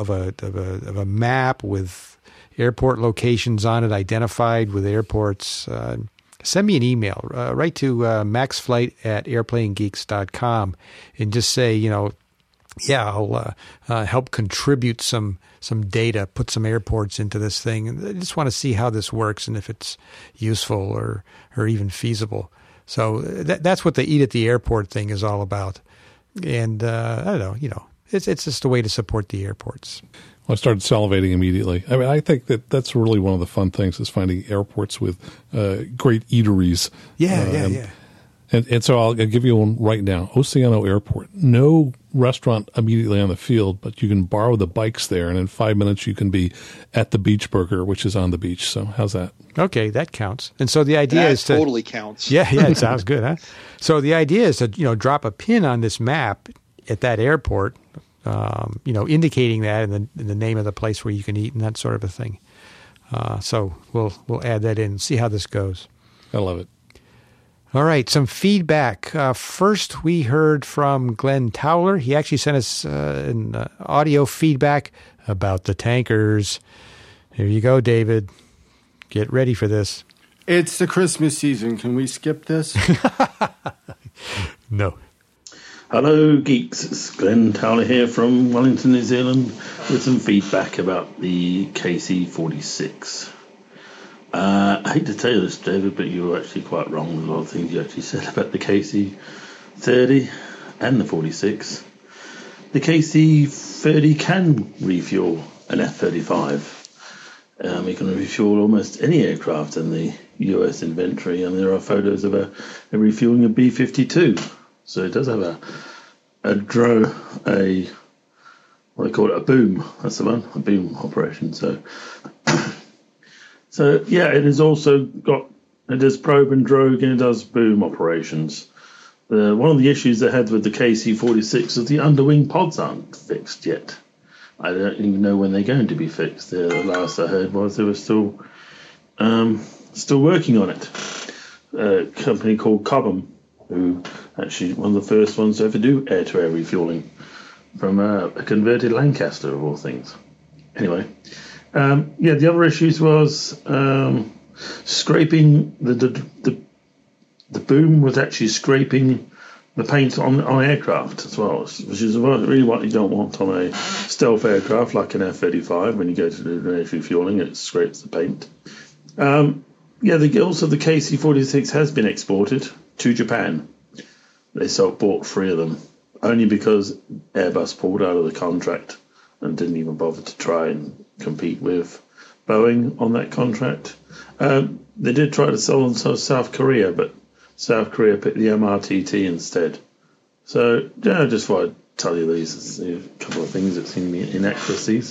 map with airport locations on it, identified with airports, send me an email. Write to maxflight@airplanegeeks.com and just say, I'll help contribute some data, put some airports into this thing. And I just want to see how this works and if it's useful or even feasible. So that's what the Eat at the Airport thing is all about. And I don't know, it's just a way to support the airports. Well, I started salivating immediately. I mean, I think that's really one of the fun things is finding airports with great eateries. Yeah. And so I'll give you one right now. Oceano Airport. No restaurant immediately on the field, but you can borrow the bikes there, and in 5 minutes you can be at the Beach Burger, which is on the beach. So how's that? Okay, that counts. And so the idea That is to totally counts. Yeah, it sounds good, huh? So the idea is to drop a pin on this map at that airport, indicating that and the name of the place where you can eat and that sort of a thing. So we'll add that in and see how this goes. I love it. All right, some feedback. First, we heard from Glenn Towler. He actually sent us an audio feedback about the tankers. Here you go, David. Get ready for this. It's the Christmas season. Can we skip this? No. Hello, geeks. It's Glenn Towler here from Wellington, New Zealand, with some feedback about the KC-46. I hate to tell you this, David, but you were actually quite wrong with a lot of things you actually said about the KC-30 and the 46. The KC-30 can refuel an F-35. It can refuel almost any aircraft in the US inventory, and there are photos of a refueling a B-52. So it does have a what they call it, a boom. That's the one, a boom operation. So yeah, it has also it does probe and drogue, and it does boom operations. One of the issues they had with the KC-46 is the underwing pods aren't fixed yet. I don't even know when they're going to be fixed. The last I heard was they were still working on it. A company called Cobham, who actually one of the first ones to ever do air-to-air refueling from a converted Lancaster, of all things. Anyway, the other issues was scraping the boom was actually scraping the paint on aircraft as well, which is really what you don't want on a stealth aircraft like an F-35. When you go to do air refueling, it scrapes the paint. Also the KC-46 has been exported to Japan. They bought 3 of them, only because Airbus pulled out of the contract and didn't even bother to try and compete with Boeing on that contract. They did try to sell them to South Korea, but South Korea picked the MRTT instead. So, I just thought I'd tell you these. A couple of things that seem to be inaccuracies.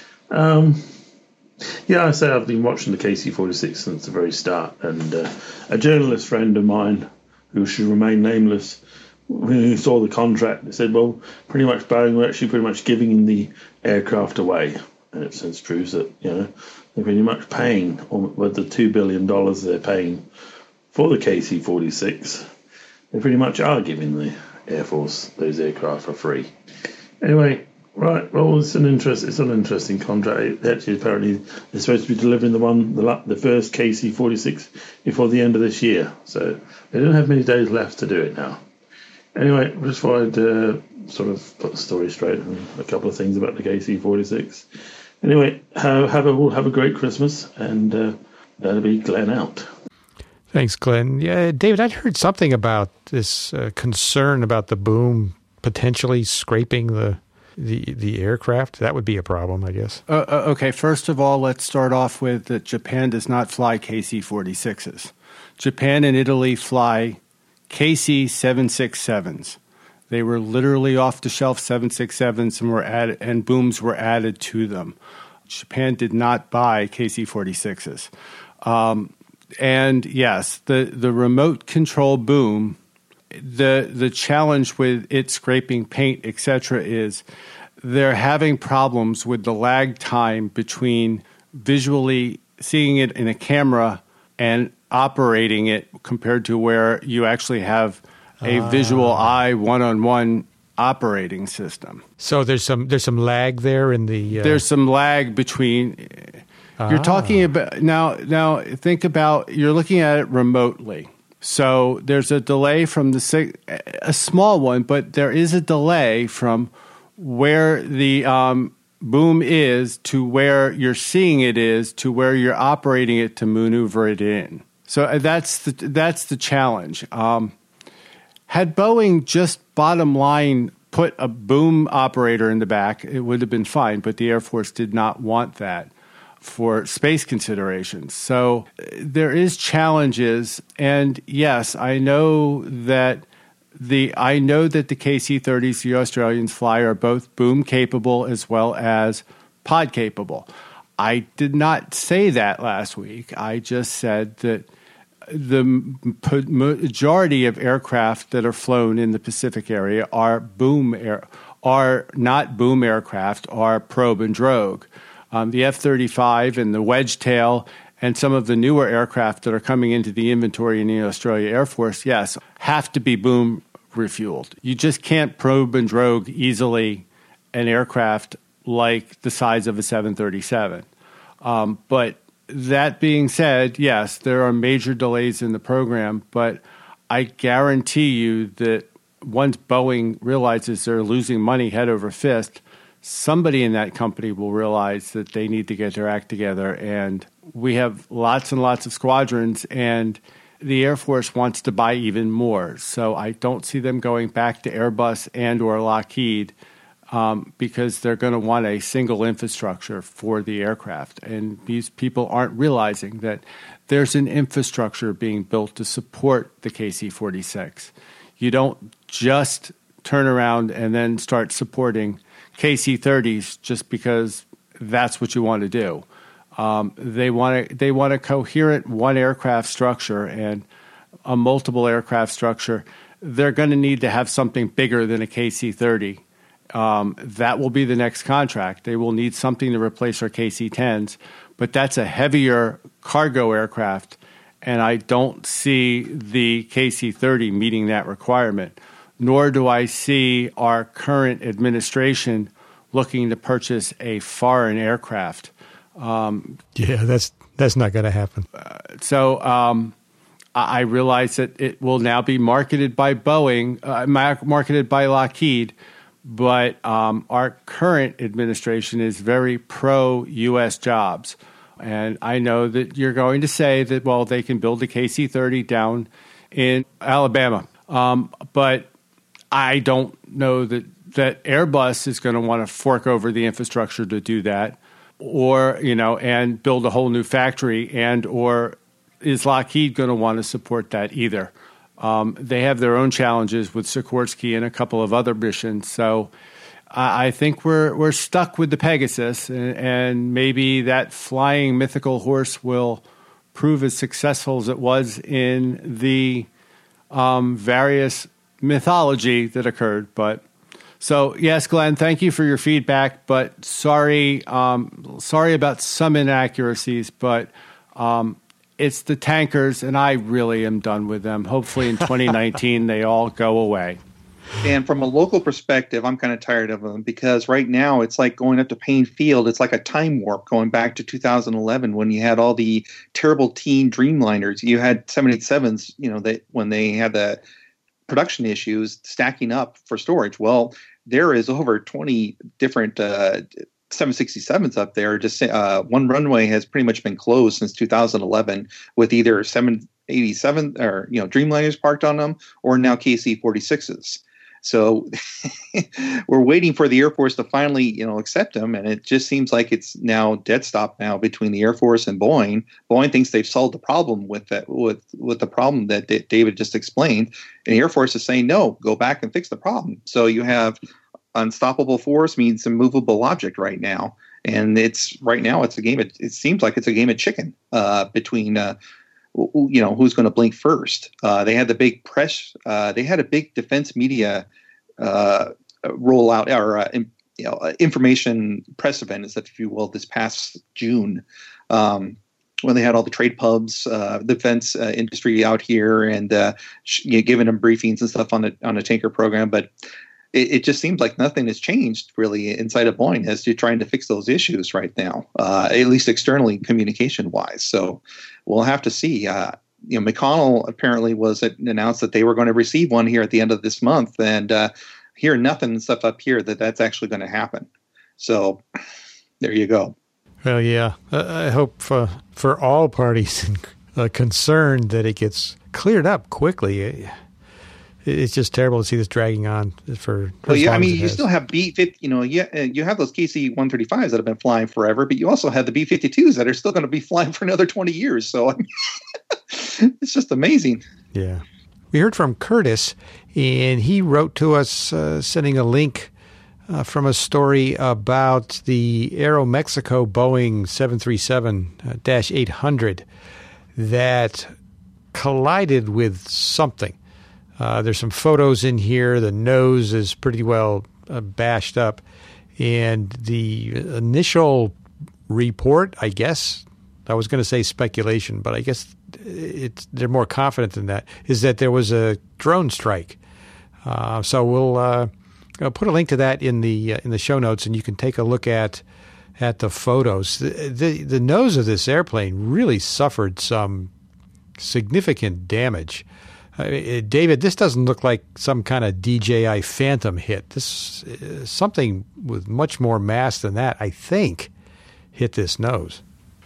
I say I've been watching the KC-46 since the very start, and a journalist friend of mine, who should remain nameless, when he saw the contract, said, well, pretty much Boeing were actually pretty much giving the aircraft away. And it since proves that, they're pretty much paying, with the $2 billion they're paying for the KC-46, they pretty much are giving the Air Force those aircraft for free. Anyway, right, well, it's an interesting contract. Actually, apparently, they're supposed to be delivering the first KC-46 before the end of this year. So they don't have many days left to do it now. Anyway, just thought I'd sort of put the story straight and a couple of things about the KC-46. Anyway, have a great Christmas, and that'll be Glenn out. Thanks, Glenn. Yeah, David, I'd heard something about this concern about the boom potentially scraping the aircraft. That would be a problem, I guess. Okay, first of all, let's start off with that Japan does not fly KC-46s. Japan and Italy fly KC-767s. They were literally off-the-shelf 767s and booms were added to them. Japan did not buy KC-46s. And yes, the remote control boom, the challenge with it scraping paint, etc., is they're having problems with the lag time between visually seeing it in a camera and operating it compared to where you actually have a visual eye one-on-one operating system. So there's some lag there in the there's some lag between. You're talking about now. Think about you're looking at it remotely. So there's a delay from a small one, but there is a delay from where the boom is to where you're seeing it is to where you're operating it to maneuver it in. So that's the challenge. Had Boeing just bottom line put a boom operator in the back, it would have been fine, but the Air Force did not want that for space considerations. So there is challenges, and yes, I know that I know that the KC-30s the Australians fly are both boom capable as well as pod capable. I did not say that last week. I just said that the majority of aircraft that are flown in the Pacific area are not boom aircraft, are probe and drogue. The F-35 and the Wedgetail and some of the newer aircraft that are coming into the inventory in the Australia Air Force, yes, have to be boom refueled. You just can't probe and drogue easily an aircraft like the size of a 737. But that being said, yes, there are major delays in the program, but I guarantee you that once Boeing realizes they're losing money head over fist, somebody in that company will realize that they need to get their act together. And we have lots and lots of squadrons, and the Air Force wants to buy even more. So I don't see them going back to Airbus and or Lockheed because they're going to want a single infrastructure for the aircraft. And these people aren't realizing that there's an infrastructure being built to support the KC-46. You don't just turn around and then start supporting KC-30s just because that's what you want to do. They want a coherent one aircraft structure and a multiple aircraft structure. They're going to need to have something bigger than a KC-30. That will be the next contract. They will need something to replace our KC-10s, but that's a heavier cargo aircraft, and I don't see the KC-30 meeting that requirement, nor do I see our current administration looking to purchase a foreign aircraft. Yeah, that's not going to happen. So I realize that it will now be marketed by Boeing, marketed by Lockheed, but our current administration is very pro-U.S. jobs. And I know that you're going to say that, well, they can build a KC-30 down in Alabama. But I don't know that Airbus is going to want to fork over the infrastructure to do that, or, and build a whole new factory, and or is Lockheed going to want to support that either? They have their own challenges with Sikorsky and a couple of other missions. So I think we're stuck with the Pegasus, and maybe that flying mythical horse will prove as successful as it was in the various mythology that occurred. But so, yes, Glenn, thank you for your feedback, but sorry about some inaccuracies, but it's the tankers, and I really am done with them. Hopefully in 2019 they all go away. And from a local perspective, I'm kind of tired of them because right now it's like going up to Payne Field. It's like a time warp going back to 2011 when you had all the terrible teen Dreamliners. You had 787s, when they had the production issues stacking up for storage. Well, there is over 20 different 767s up there. Just one runway has pretty much been closed since 2011 with either 787 or Dreamliners parked on them or now KC-46s. So we're waiting for the Air Force to finally, accept them, and it just seems like it's now dead stop now between the Air Force and Boeing. Boeing thinks they've solved the problem with that, with the problem that David just explained, and the Air Force is saying no, go back and fix the problem. So you have unstoppable force means immovable object right now, and it's a game. It seems like it's a game of chicken between. Who's going to blink first? They had the big press. They had a big defense media rollout or information press event, if you will, this past June, when they had all the trade pubs, the defense industry out here, and giving them briefings and stuff on a tanker program. But it just seems like nothing has changed really inside of Boeing as to trying to fix those issues right now, at least externally communication wise. So we'll have to see. McConnell apparently was announced that they were going to receive one here at the end of this month, and hear nothing and stuff up here that's actually going to happen. So there you go. Well, yeah, I hope for all parties concerned that it gets cleared up quickly. It's just terrible to see this dragging on for. Well, yeah, I mean, you still have B-50. You have those KC-135s that have been flying forever, but you also have the B-52s that are still going to be flying for another 20 years. So I mean, it's just amazing. Yeah, we heard from Curtis, and he wrote to us sending a link from a story about the Aeromexico Boeing 737-800 that collided with something. There's some photos in here. The nose is pretty well bashed up. And the initial report, I guess, I was going to say speculation, but I guess they're more confident than that, is that there was a drone strike. So we'll put a link to that in the show notes, and you can take a look at the photos. The nose of this airplane really suffered some significant damage. David, this doesn't look like some kind of DJI Phantom hit. This something with much more mass than that, I think, hit this nose.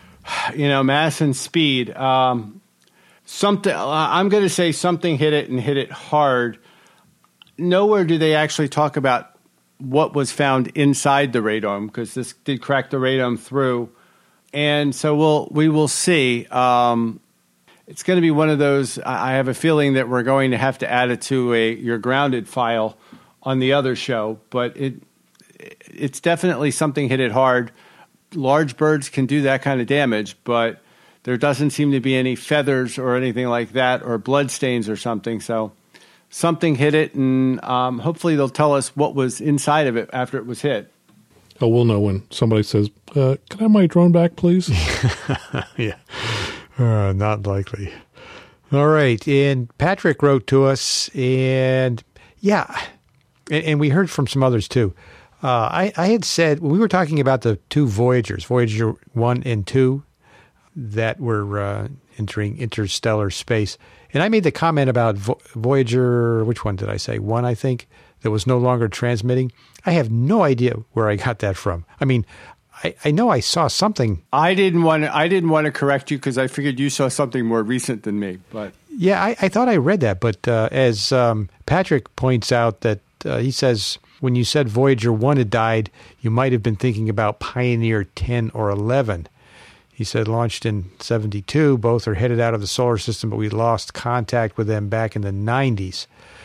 Mass and speed. Something. I'm going to say something hit it and hit it hard. Nowhere do they actually talk about what was found inside the radome, because this did crack the radome through, and so we will see. It's going to be one of those. I have a feeling that we're going to have to add it to your grounded file on the other show, but it's definitely something hit it hard. Large birds can do that kind of damage, but there doesn't seem to be any feathers or anything like that, or blood stains or something. So something hit it, and hopefully they'll tell us what was inside of it after it was hit. Oh, we'll know when somebody says, can I have my drone back, please? Yeah. Not likely. All right. And Patrick wrote to us, and we heard from some others too. I had said, when we were talking about the two Voyagers, Voyager 1 and 2, that were entering interstellar space, and I made the comment about Voyager, which one did I say? 1, I think, that was no longer transmitting. I have no idea where I got that from. I mean, I know I saw something. I didn't want to correct you because I figured you saw something more recent than me. But yeah, I thought I read that. But as Patrick points out, that he says, when you said Voyager 1 had died, you might have been thinking about Pioneer 10 or 11. He said, launched in 1972. Both are headed out of the solar system, but we lost contact with them back in the 1990s.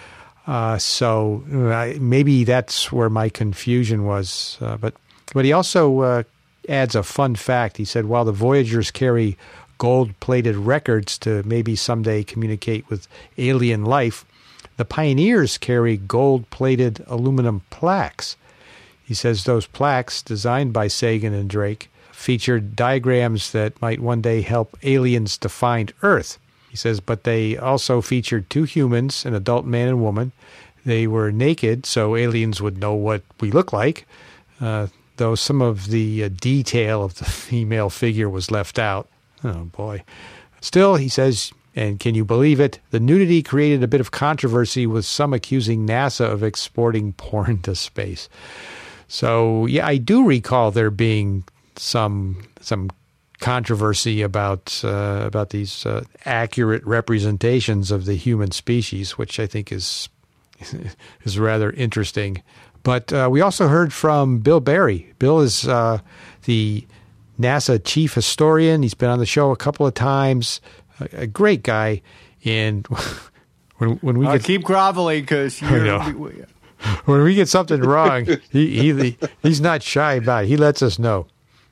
So maybe that's where my confusion was. But he also adds a fun fact. He said, while the Voyagers carry gold-plated records to maybe someday communicate with alien life, the Pioneers carry gold-plated aluminum plaques. He says those plaques, designed by Sagan and Drake, featured diagrams that might one day help aliens to find Earth. He says, but they also featured two humans, an adult man and woman. They were naked, so aliens would know what we look like, though some of the detail of the female figure was left out. Oh, boy. Still, he says, and can you believe it, the nudity created a bit of controversy, with some accusing NASA of exporting porn to space. So, yeah, I do recall there being some controversy about these accurate representations of the human species, which I think is rather interesting. But we also heard from Bill Barry. Bill is the NASA chief historian. He's been on the show a couple of times. A great guy. And when we keep groveling, because when we get something wrong, he's not shy about it. He lets us know.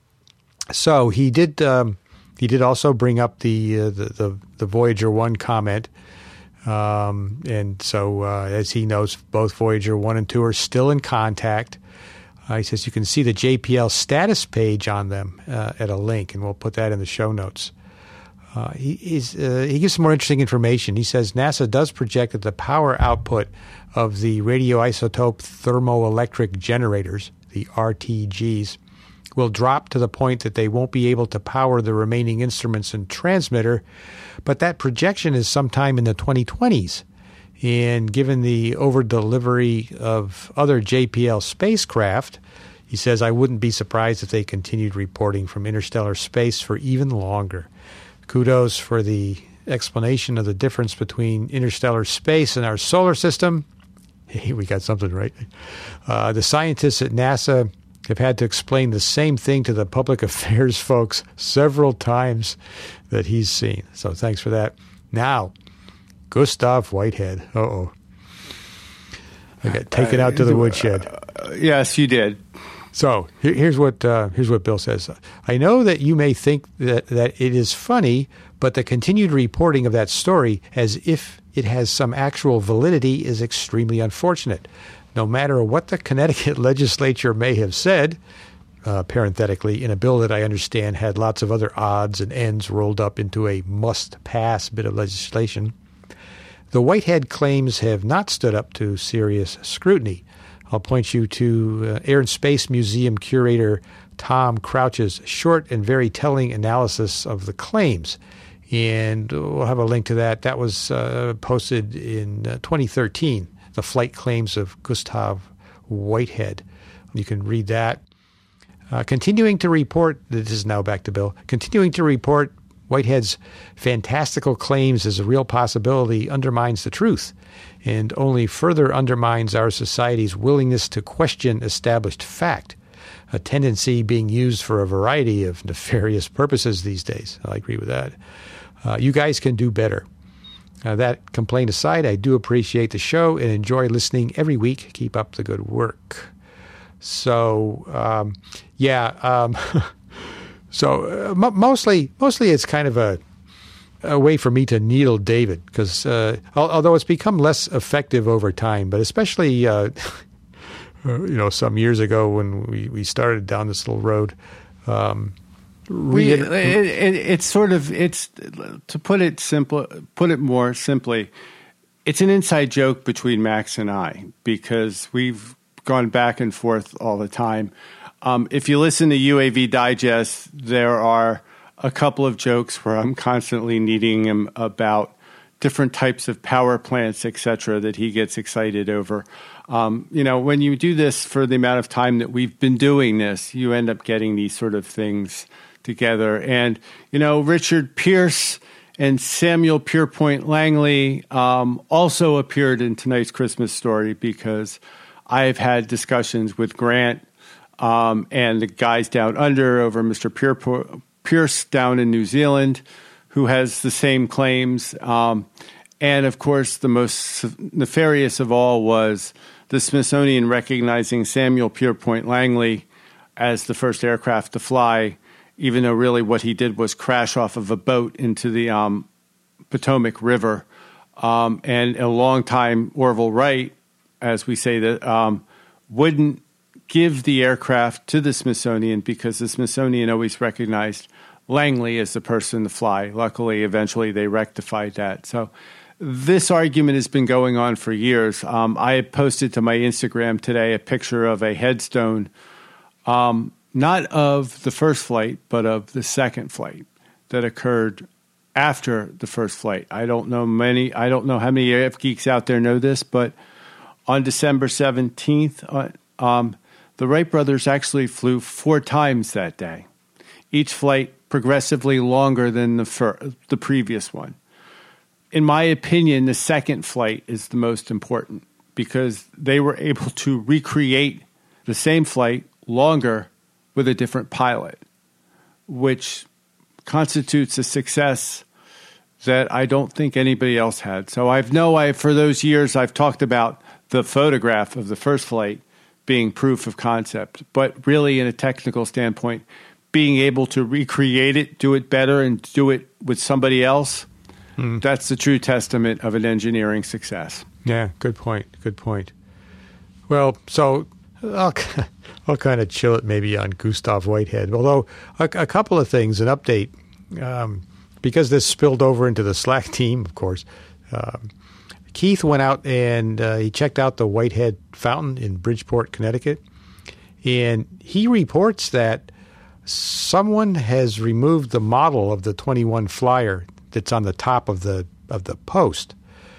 So he did also bring up the Voyager 1 comment. And so, as he knows, both Voyager 1 and 2 are still in contact. He says you can see the JPL status page on them at a link, and we'll put that in the show notes. He gives some more interesting information. He says NASA does project that the power output of the radioisotope thermoelectric generators, the RTGs, will drop to the point that they won't be able to power the remaining instruments and transmitter, but that projection is sometime in the 2020s. And given the over-delivery of other JPL spacecraft, he says, I wouldn't be surprised if they continued reporting from interstellar space for even longer. Kudos for the explanation of the difference between interstellar space and our solar system. Hey, we got something right. The scientists at NASA have had to explain the same thing to the public affairs folks several times that he's seen. So thanks for that. Now, Gustav Whitehead. Uh-oh. I got taken out to the woodshed. Yes, you did. So here's what Bill says. I know that you may think that it is funny, but the continued reporting of that story as if it has some actual validity is extremely unfortunate. No matter what the Connecticut legislature may have said, parenthetically, in a bill that I understand had lots of other odds and ends rolled up into a must-pass bit of legislation, the Whitehead claims have not stood up to serious scrutiny. I'll point you to Air and Space Museum curator Tom Crouch's short and very telling analysis of the claims. And we'll have a link to that. That was posted in 2013, The Flight Claims of Gustav Whitehead. You can read that. Continuing to report, this is now back to Bill, continuing to report Whitehead's fantastical claims as a real possibility undermines the truth and only further undermines our society's willingness to question established fact, a tendency being used for a variety of nefarious purposes these days. I agree with that. You guys can do better. That complaint aside, I do appreciate the show and enjoy listening every week. Keep up the good work. So, mostly it's kind of a way for me to needle David because although it's become less effective over time, but especially some years ago when we started down this little road, it's to put it more simply, it's an inside joke between Max and I because we've gone back and forth all the time. If you listen to UAV Digest, there are a couple of jokes where I'm constantly needing him about different types of power plants, et cetera, that he gets excited over. When you do this for the amount of time that we've been doing this, you end up getting these sort of things together. And, Richard Pierce and Samuel Pierpoint Langley also appeared in tonight's Christmas story because I've had discussions with Grant and the guys down under over Mr. Pierce down in New Zealand, who has the same claims. And, of course, the most nefarious of all was the Smithsonian recognizing Samuel Pierpoint Langley as the first aircraft to fly, even though really what he did was crash off of a boat into the Potomac River. And a long-time Orville Wright, as we say, that wouldn't give the aircraft to the Smithsonian because the Smithsonian always recognized Langley as the person to fly. Luckily, eventually they rectified that. So this argument has been going on for years. I had posted to my Instagram today a picture of a headstone, not of the first flight, but of the second flight that occurred after the first flight. I don't know how many AF geeks out there know this, but on December 17th, the Wright brothers actually flew 4 times that day, each flight progressively longer than the previous one. In my opinion, the second flight is the most important because they were able to recreate the same flight longer with a different pilot, which constitutes a success that I don't think anybody else had. So for those years, I've talked about the photograph of the first flight being proof of concept, but really in a technical standpoint, being able to recreate it, do it better, and do it with somebody else, that's the true testament of an engineering success. Yeah, good point. Good point. Well, so I'll kind of chill it maybe on Gustav Whitehead, although a couple of things, an update, because this spilled over into the Slack team, of course. Keith went out and he checked out the Whitehead Fountain in Bridgeport, Connecticut, and he reports that someone has removed the model of the 21 Flyer that's on the top of the post,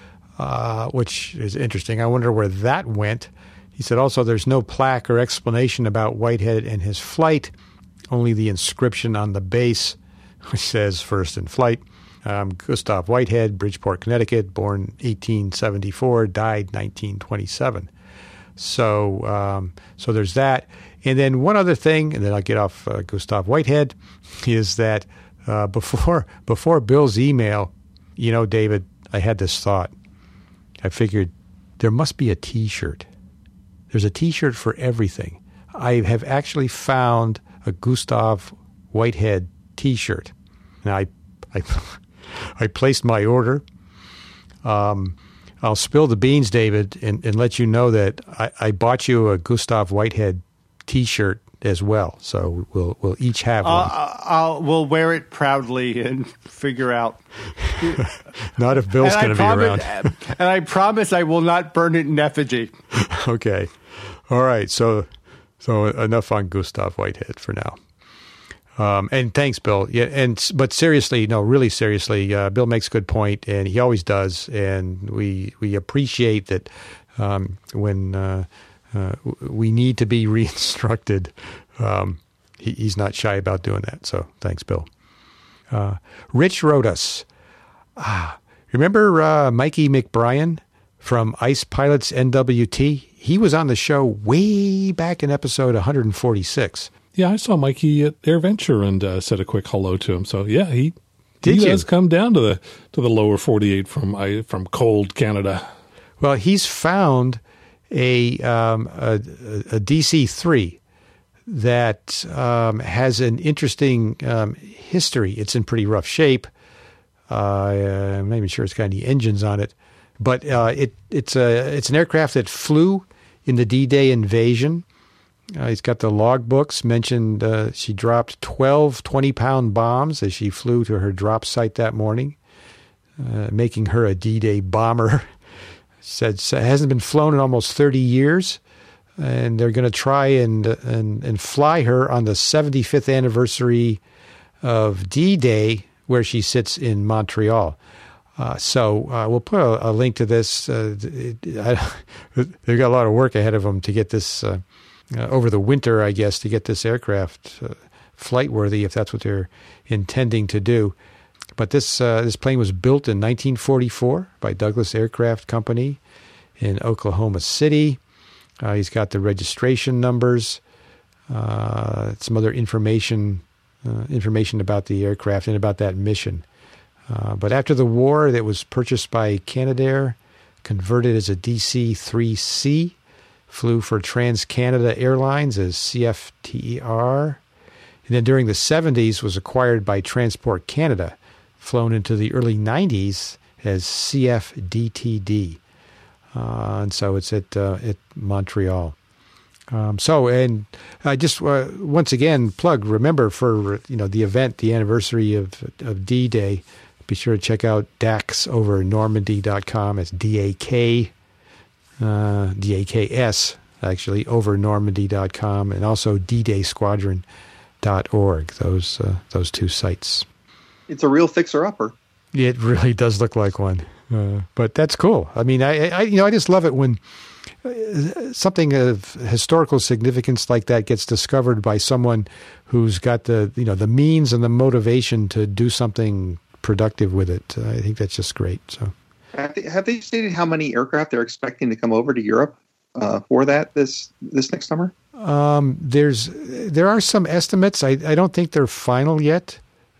which is interesting. I wonder where that went. He said also there's no plaque or explanation about Whitehead and his flight, only the inscription on the base, which says first in flight. Gustav Whitehead, Bridgeport, Connecticut, born 1874, died 1927. So there's that. And then one other thing, and then I'll get off Gustav Whitehead, is that before Bill's email, David, I had this thought. I figured there must be a T-shirt. There's a T-shirt for everything. I have actually found a Gustav Whitehead T-shirt. Now, I placed my order. I'll spill the beans, David, and let you know that I bought you a Gustav Whitehead T-shirt as well. So we'll each have one. We'll wear it proudly and figure out. Not if Bill's going to be around. And I promise I will not burn it in effigy. Okay. All right. So enough on Gustav Whitehead for now. And thanks, Bill. Yeah, but seriously, really seriously, Bill makes a good point, and he always does. And we appreciate that when we need to be re-instructed, he's not shy about doing that. So thanks, Bill. Rich wrote us. Remember Mikey McBrien from Ice Pilots NWT? He was on the show way back in episode 146. Yeah, I saw Mikey at AirVenture and said a quick hello to him. So yeah, he Did you? does come down to the lower 48 from cold Canada. Well, he's found a DC-3 that has an interesting history. It's in pretty rough shape. I'm not even sure it's got any engines on it, but it's an aircraft that flew in the D-Day invasion. He's got the logbooks mentioned. She dropped 12 20-pound bombs as she flew to her drop site that morning, making her a D-Day bomber. Said hasn't been flown in almost 30 years, and they're going to try and fly her on the 75th anniversary of D-Day, where she sits in Montreal. So we'll put a link to this. They've got a lot of work ahead of them to get this over the winter, I guess, to get this aircraft flight worthy, if that's what they're intending to do. But this plane was built in 1944 by Douglas Aircraft Company in Oklahoma City. He's got the registration numbers, some other information about the aircraft and about that mission. But after the war, it was purchased by Canadair, converted as a DC-3C, flew for TransCanada Airlines as CFTER, and then during the 70s was acquired by Transport Canada, flown into the early 90s as CFDTD. And so it's at Montreal. And I just once again plug, remember for the event, the anniversary of D-Day, be sure to check out DAX over Normandy.com. It's DAK. DAKS, actually, over Normandy.com, and also ddaysquadron.org, those two sites. It's a real fixer-upper. It really does look like one, but that's cool. I mean, I just love it when something of historical significance like that gets discovered by someone who's got the means and the motivation to do something productive with it. I think that's just great. So. Have they stated how many aircraft they're expecting to come over to Europe for that this next summer? There are some estimates. I don't think they're final yet.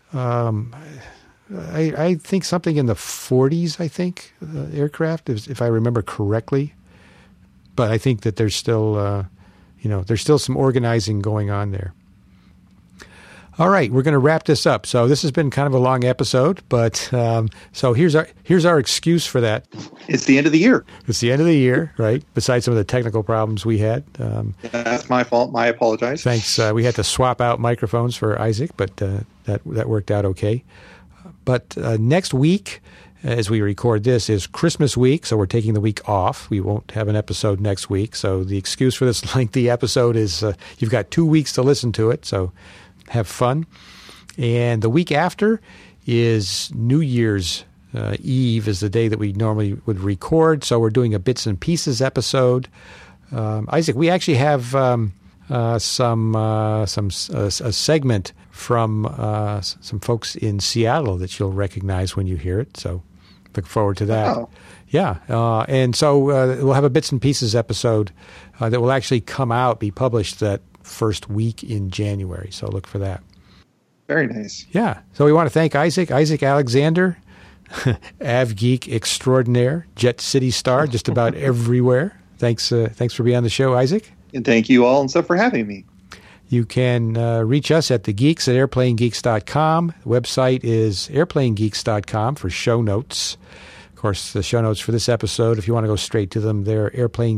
I think something in the 40s. I think aircraft, if I remember correctly. But I think that there's still some organizing going on there. All right, we're going to wrap this up. So this has been kind of a long episode, but so here's our excuse for that. It's the end of the year. It's the end of the year, right? Besides some of the technical problems we had. That's my fault. I apologize. Thanks. We had to swap out microphones for Isaac, but that worked out okay. But next week, as we record this, is Christmas week, so we're taking the week off. We won't have an episode next week. So the excuse for this lengthy episode is you've got 2 weeks to listen to it, so have fun. And the week after is New Year's Eve, is the day that we normally would record. So we're doing a bits and pieces episode. Isaac, we actually have a segment from some folks in Seattle that you'll recognize when you hear it. So look forward to that. Oh. Yeah. And so we'll have a bits and pieces episode that will actually be published that first week in January. So look for that. Very nice. Yeah. So we want to thank Isaac Alexander AvGeek extraordinaire, Jet City star, just about everywhere. Thanks for being on the show, Isaac. And thank you all and stuff for having me. You can reach us at the Geeks at airplanegeeks.com. The website is airplanegeeks.com for show notes. Of course, the show notes for this episode, if you want to go straight to them, they're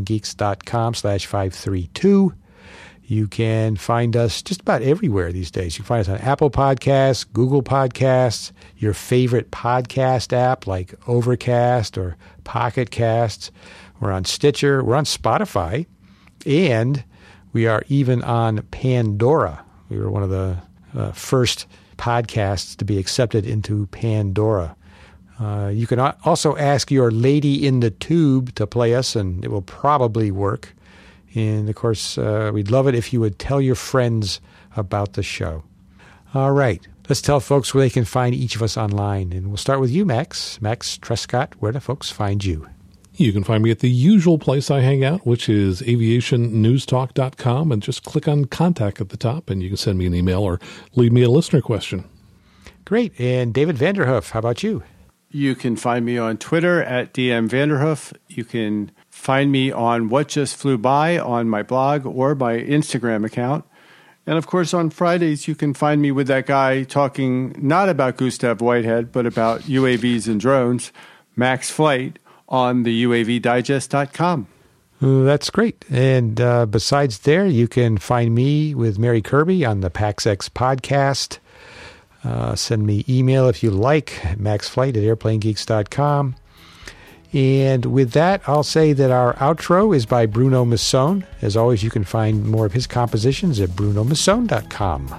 airplanegeeks.com/532. You can find us just about everywhere these days. You can find us on Apple Podcasts, Google Podcasts, your favorite podcast app like Overcast or Pocket Casts. We're on Stitcher. We're on Spotify. And we are even on Pandora. We were one of the first podcasts to be accepted into Pandora. You can also ask your lady in the tube to play us, and it will probably work. And, of course, we'd love it if you would tell your friends about the show. All right. Let's tell folks where they can find each of us online. And we'll start with you, Max. Max Trescott, where do folks find you? You can find me at the usual place I hang out, which is aviationnewstalk.com, and just click on Contact at the top, and you can send me an email or leave me a listener question. Great. And David Vanderhoof, how about you? You can find me on Twitter at DM Vanderhoof. You can find me on What Just Flew By on my blog or my Instagram account. And, of course, on Fridays, you can find me with that guy talking not about Gustav Whitehead, but about UAVs and drones, Max Flight, on the UAVdigest.com. That's great. And besides there, you can find me with Mary Kirby on the PaxX podcast. Send me email if you like, maxflight@airplanegeeks.com. And with that, I'll say that our outro is by Bruno Masson. As always, you can find more of his compositions at brunomasson.com.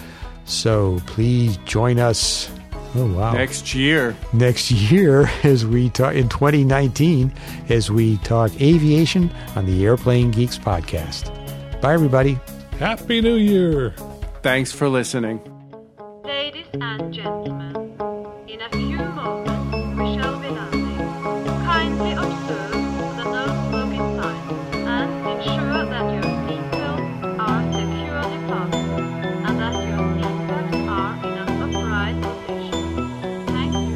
So please join us. Oh, wow. Next year As we talk in 2019, as we talk aviation on the Airplane Geeks podcast. Bye, everybody. Happy New Year. Thanks for listening. Ladies and gentlemen, in a few moments we shall be landing. Kindly observe the no smoking sign and ensure that your seatbelts are securely fastened and that your seatbelts are in an upright position. Thank you.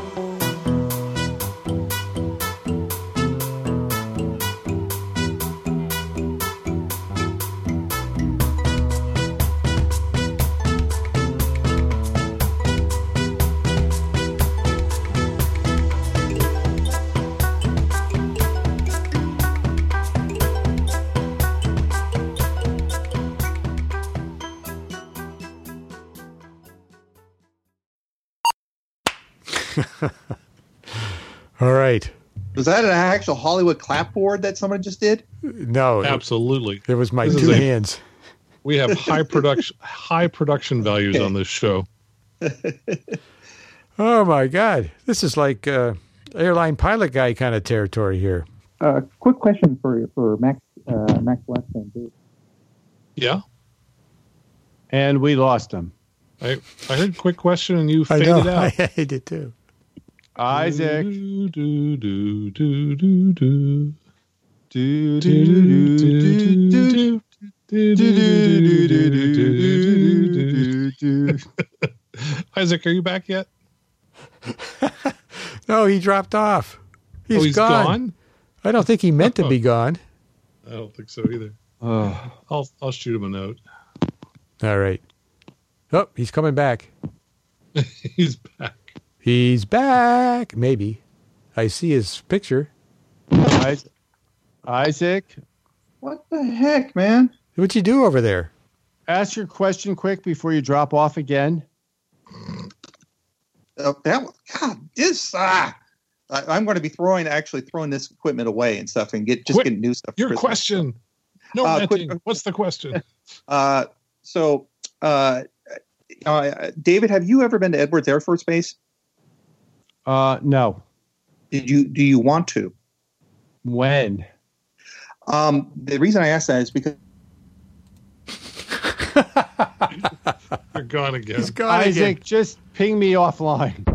All right. Was that an actual Hollywood clapboard that someone just did? No. Absolutely. It was my This two is hands. We have high production values on this show. Oh, my God. This is like airline pilot guy kind of territory here. Quick question for Max Weston, too. Yeah. And we lost him. I heard quick question and you I faded know. out. I did too. Isaac. Do, do, do, do, do, do. Do, do, do, do, do. Isaac, are you back yet? No, he dropped off. He's gone? I don't think he meant to be gone. I don't think so either. I'll shoot him a note. All right. Oh, he's coming back. He's back. He's back. Maybe. I see his picture. Isaac, What the heck, man? What'd you do over there? ask your question quick before you drop off again. God, I'm going to be throwing this equipment away and stuff and get new stuff. Your for Christmas. question. No renting. What's the question? David, have you ever been to Edwards Air Force Base? No. Do you want to? When? The reason I ask that is because You're gone again. He's gone Isaac, again. just ping me offline.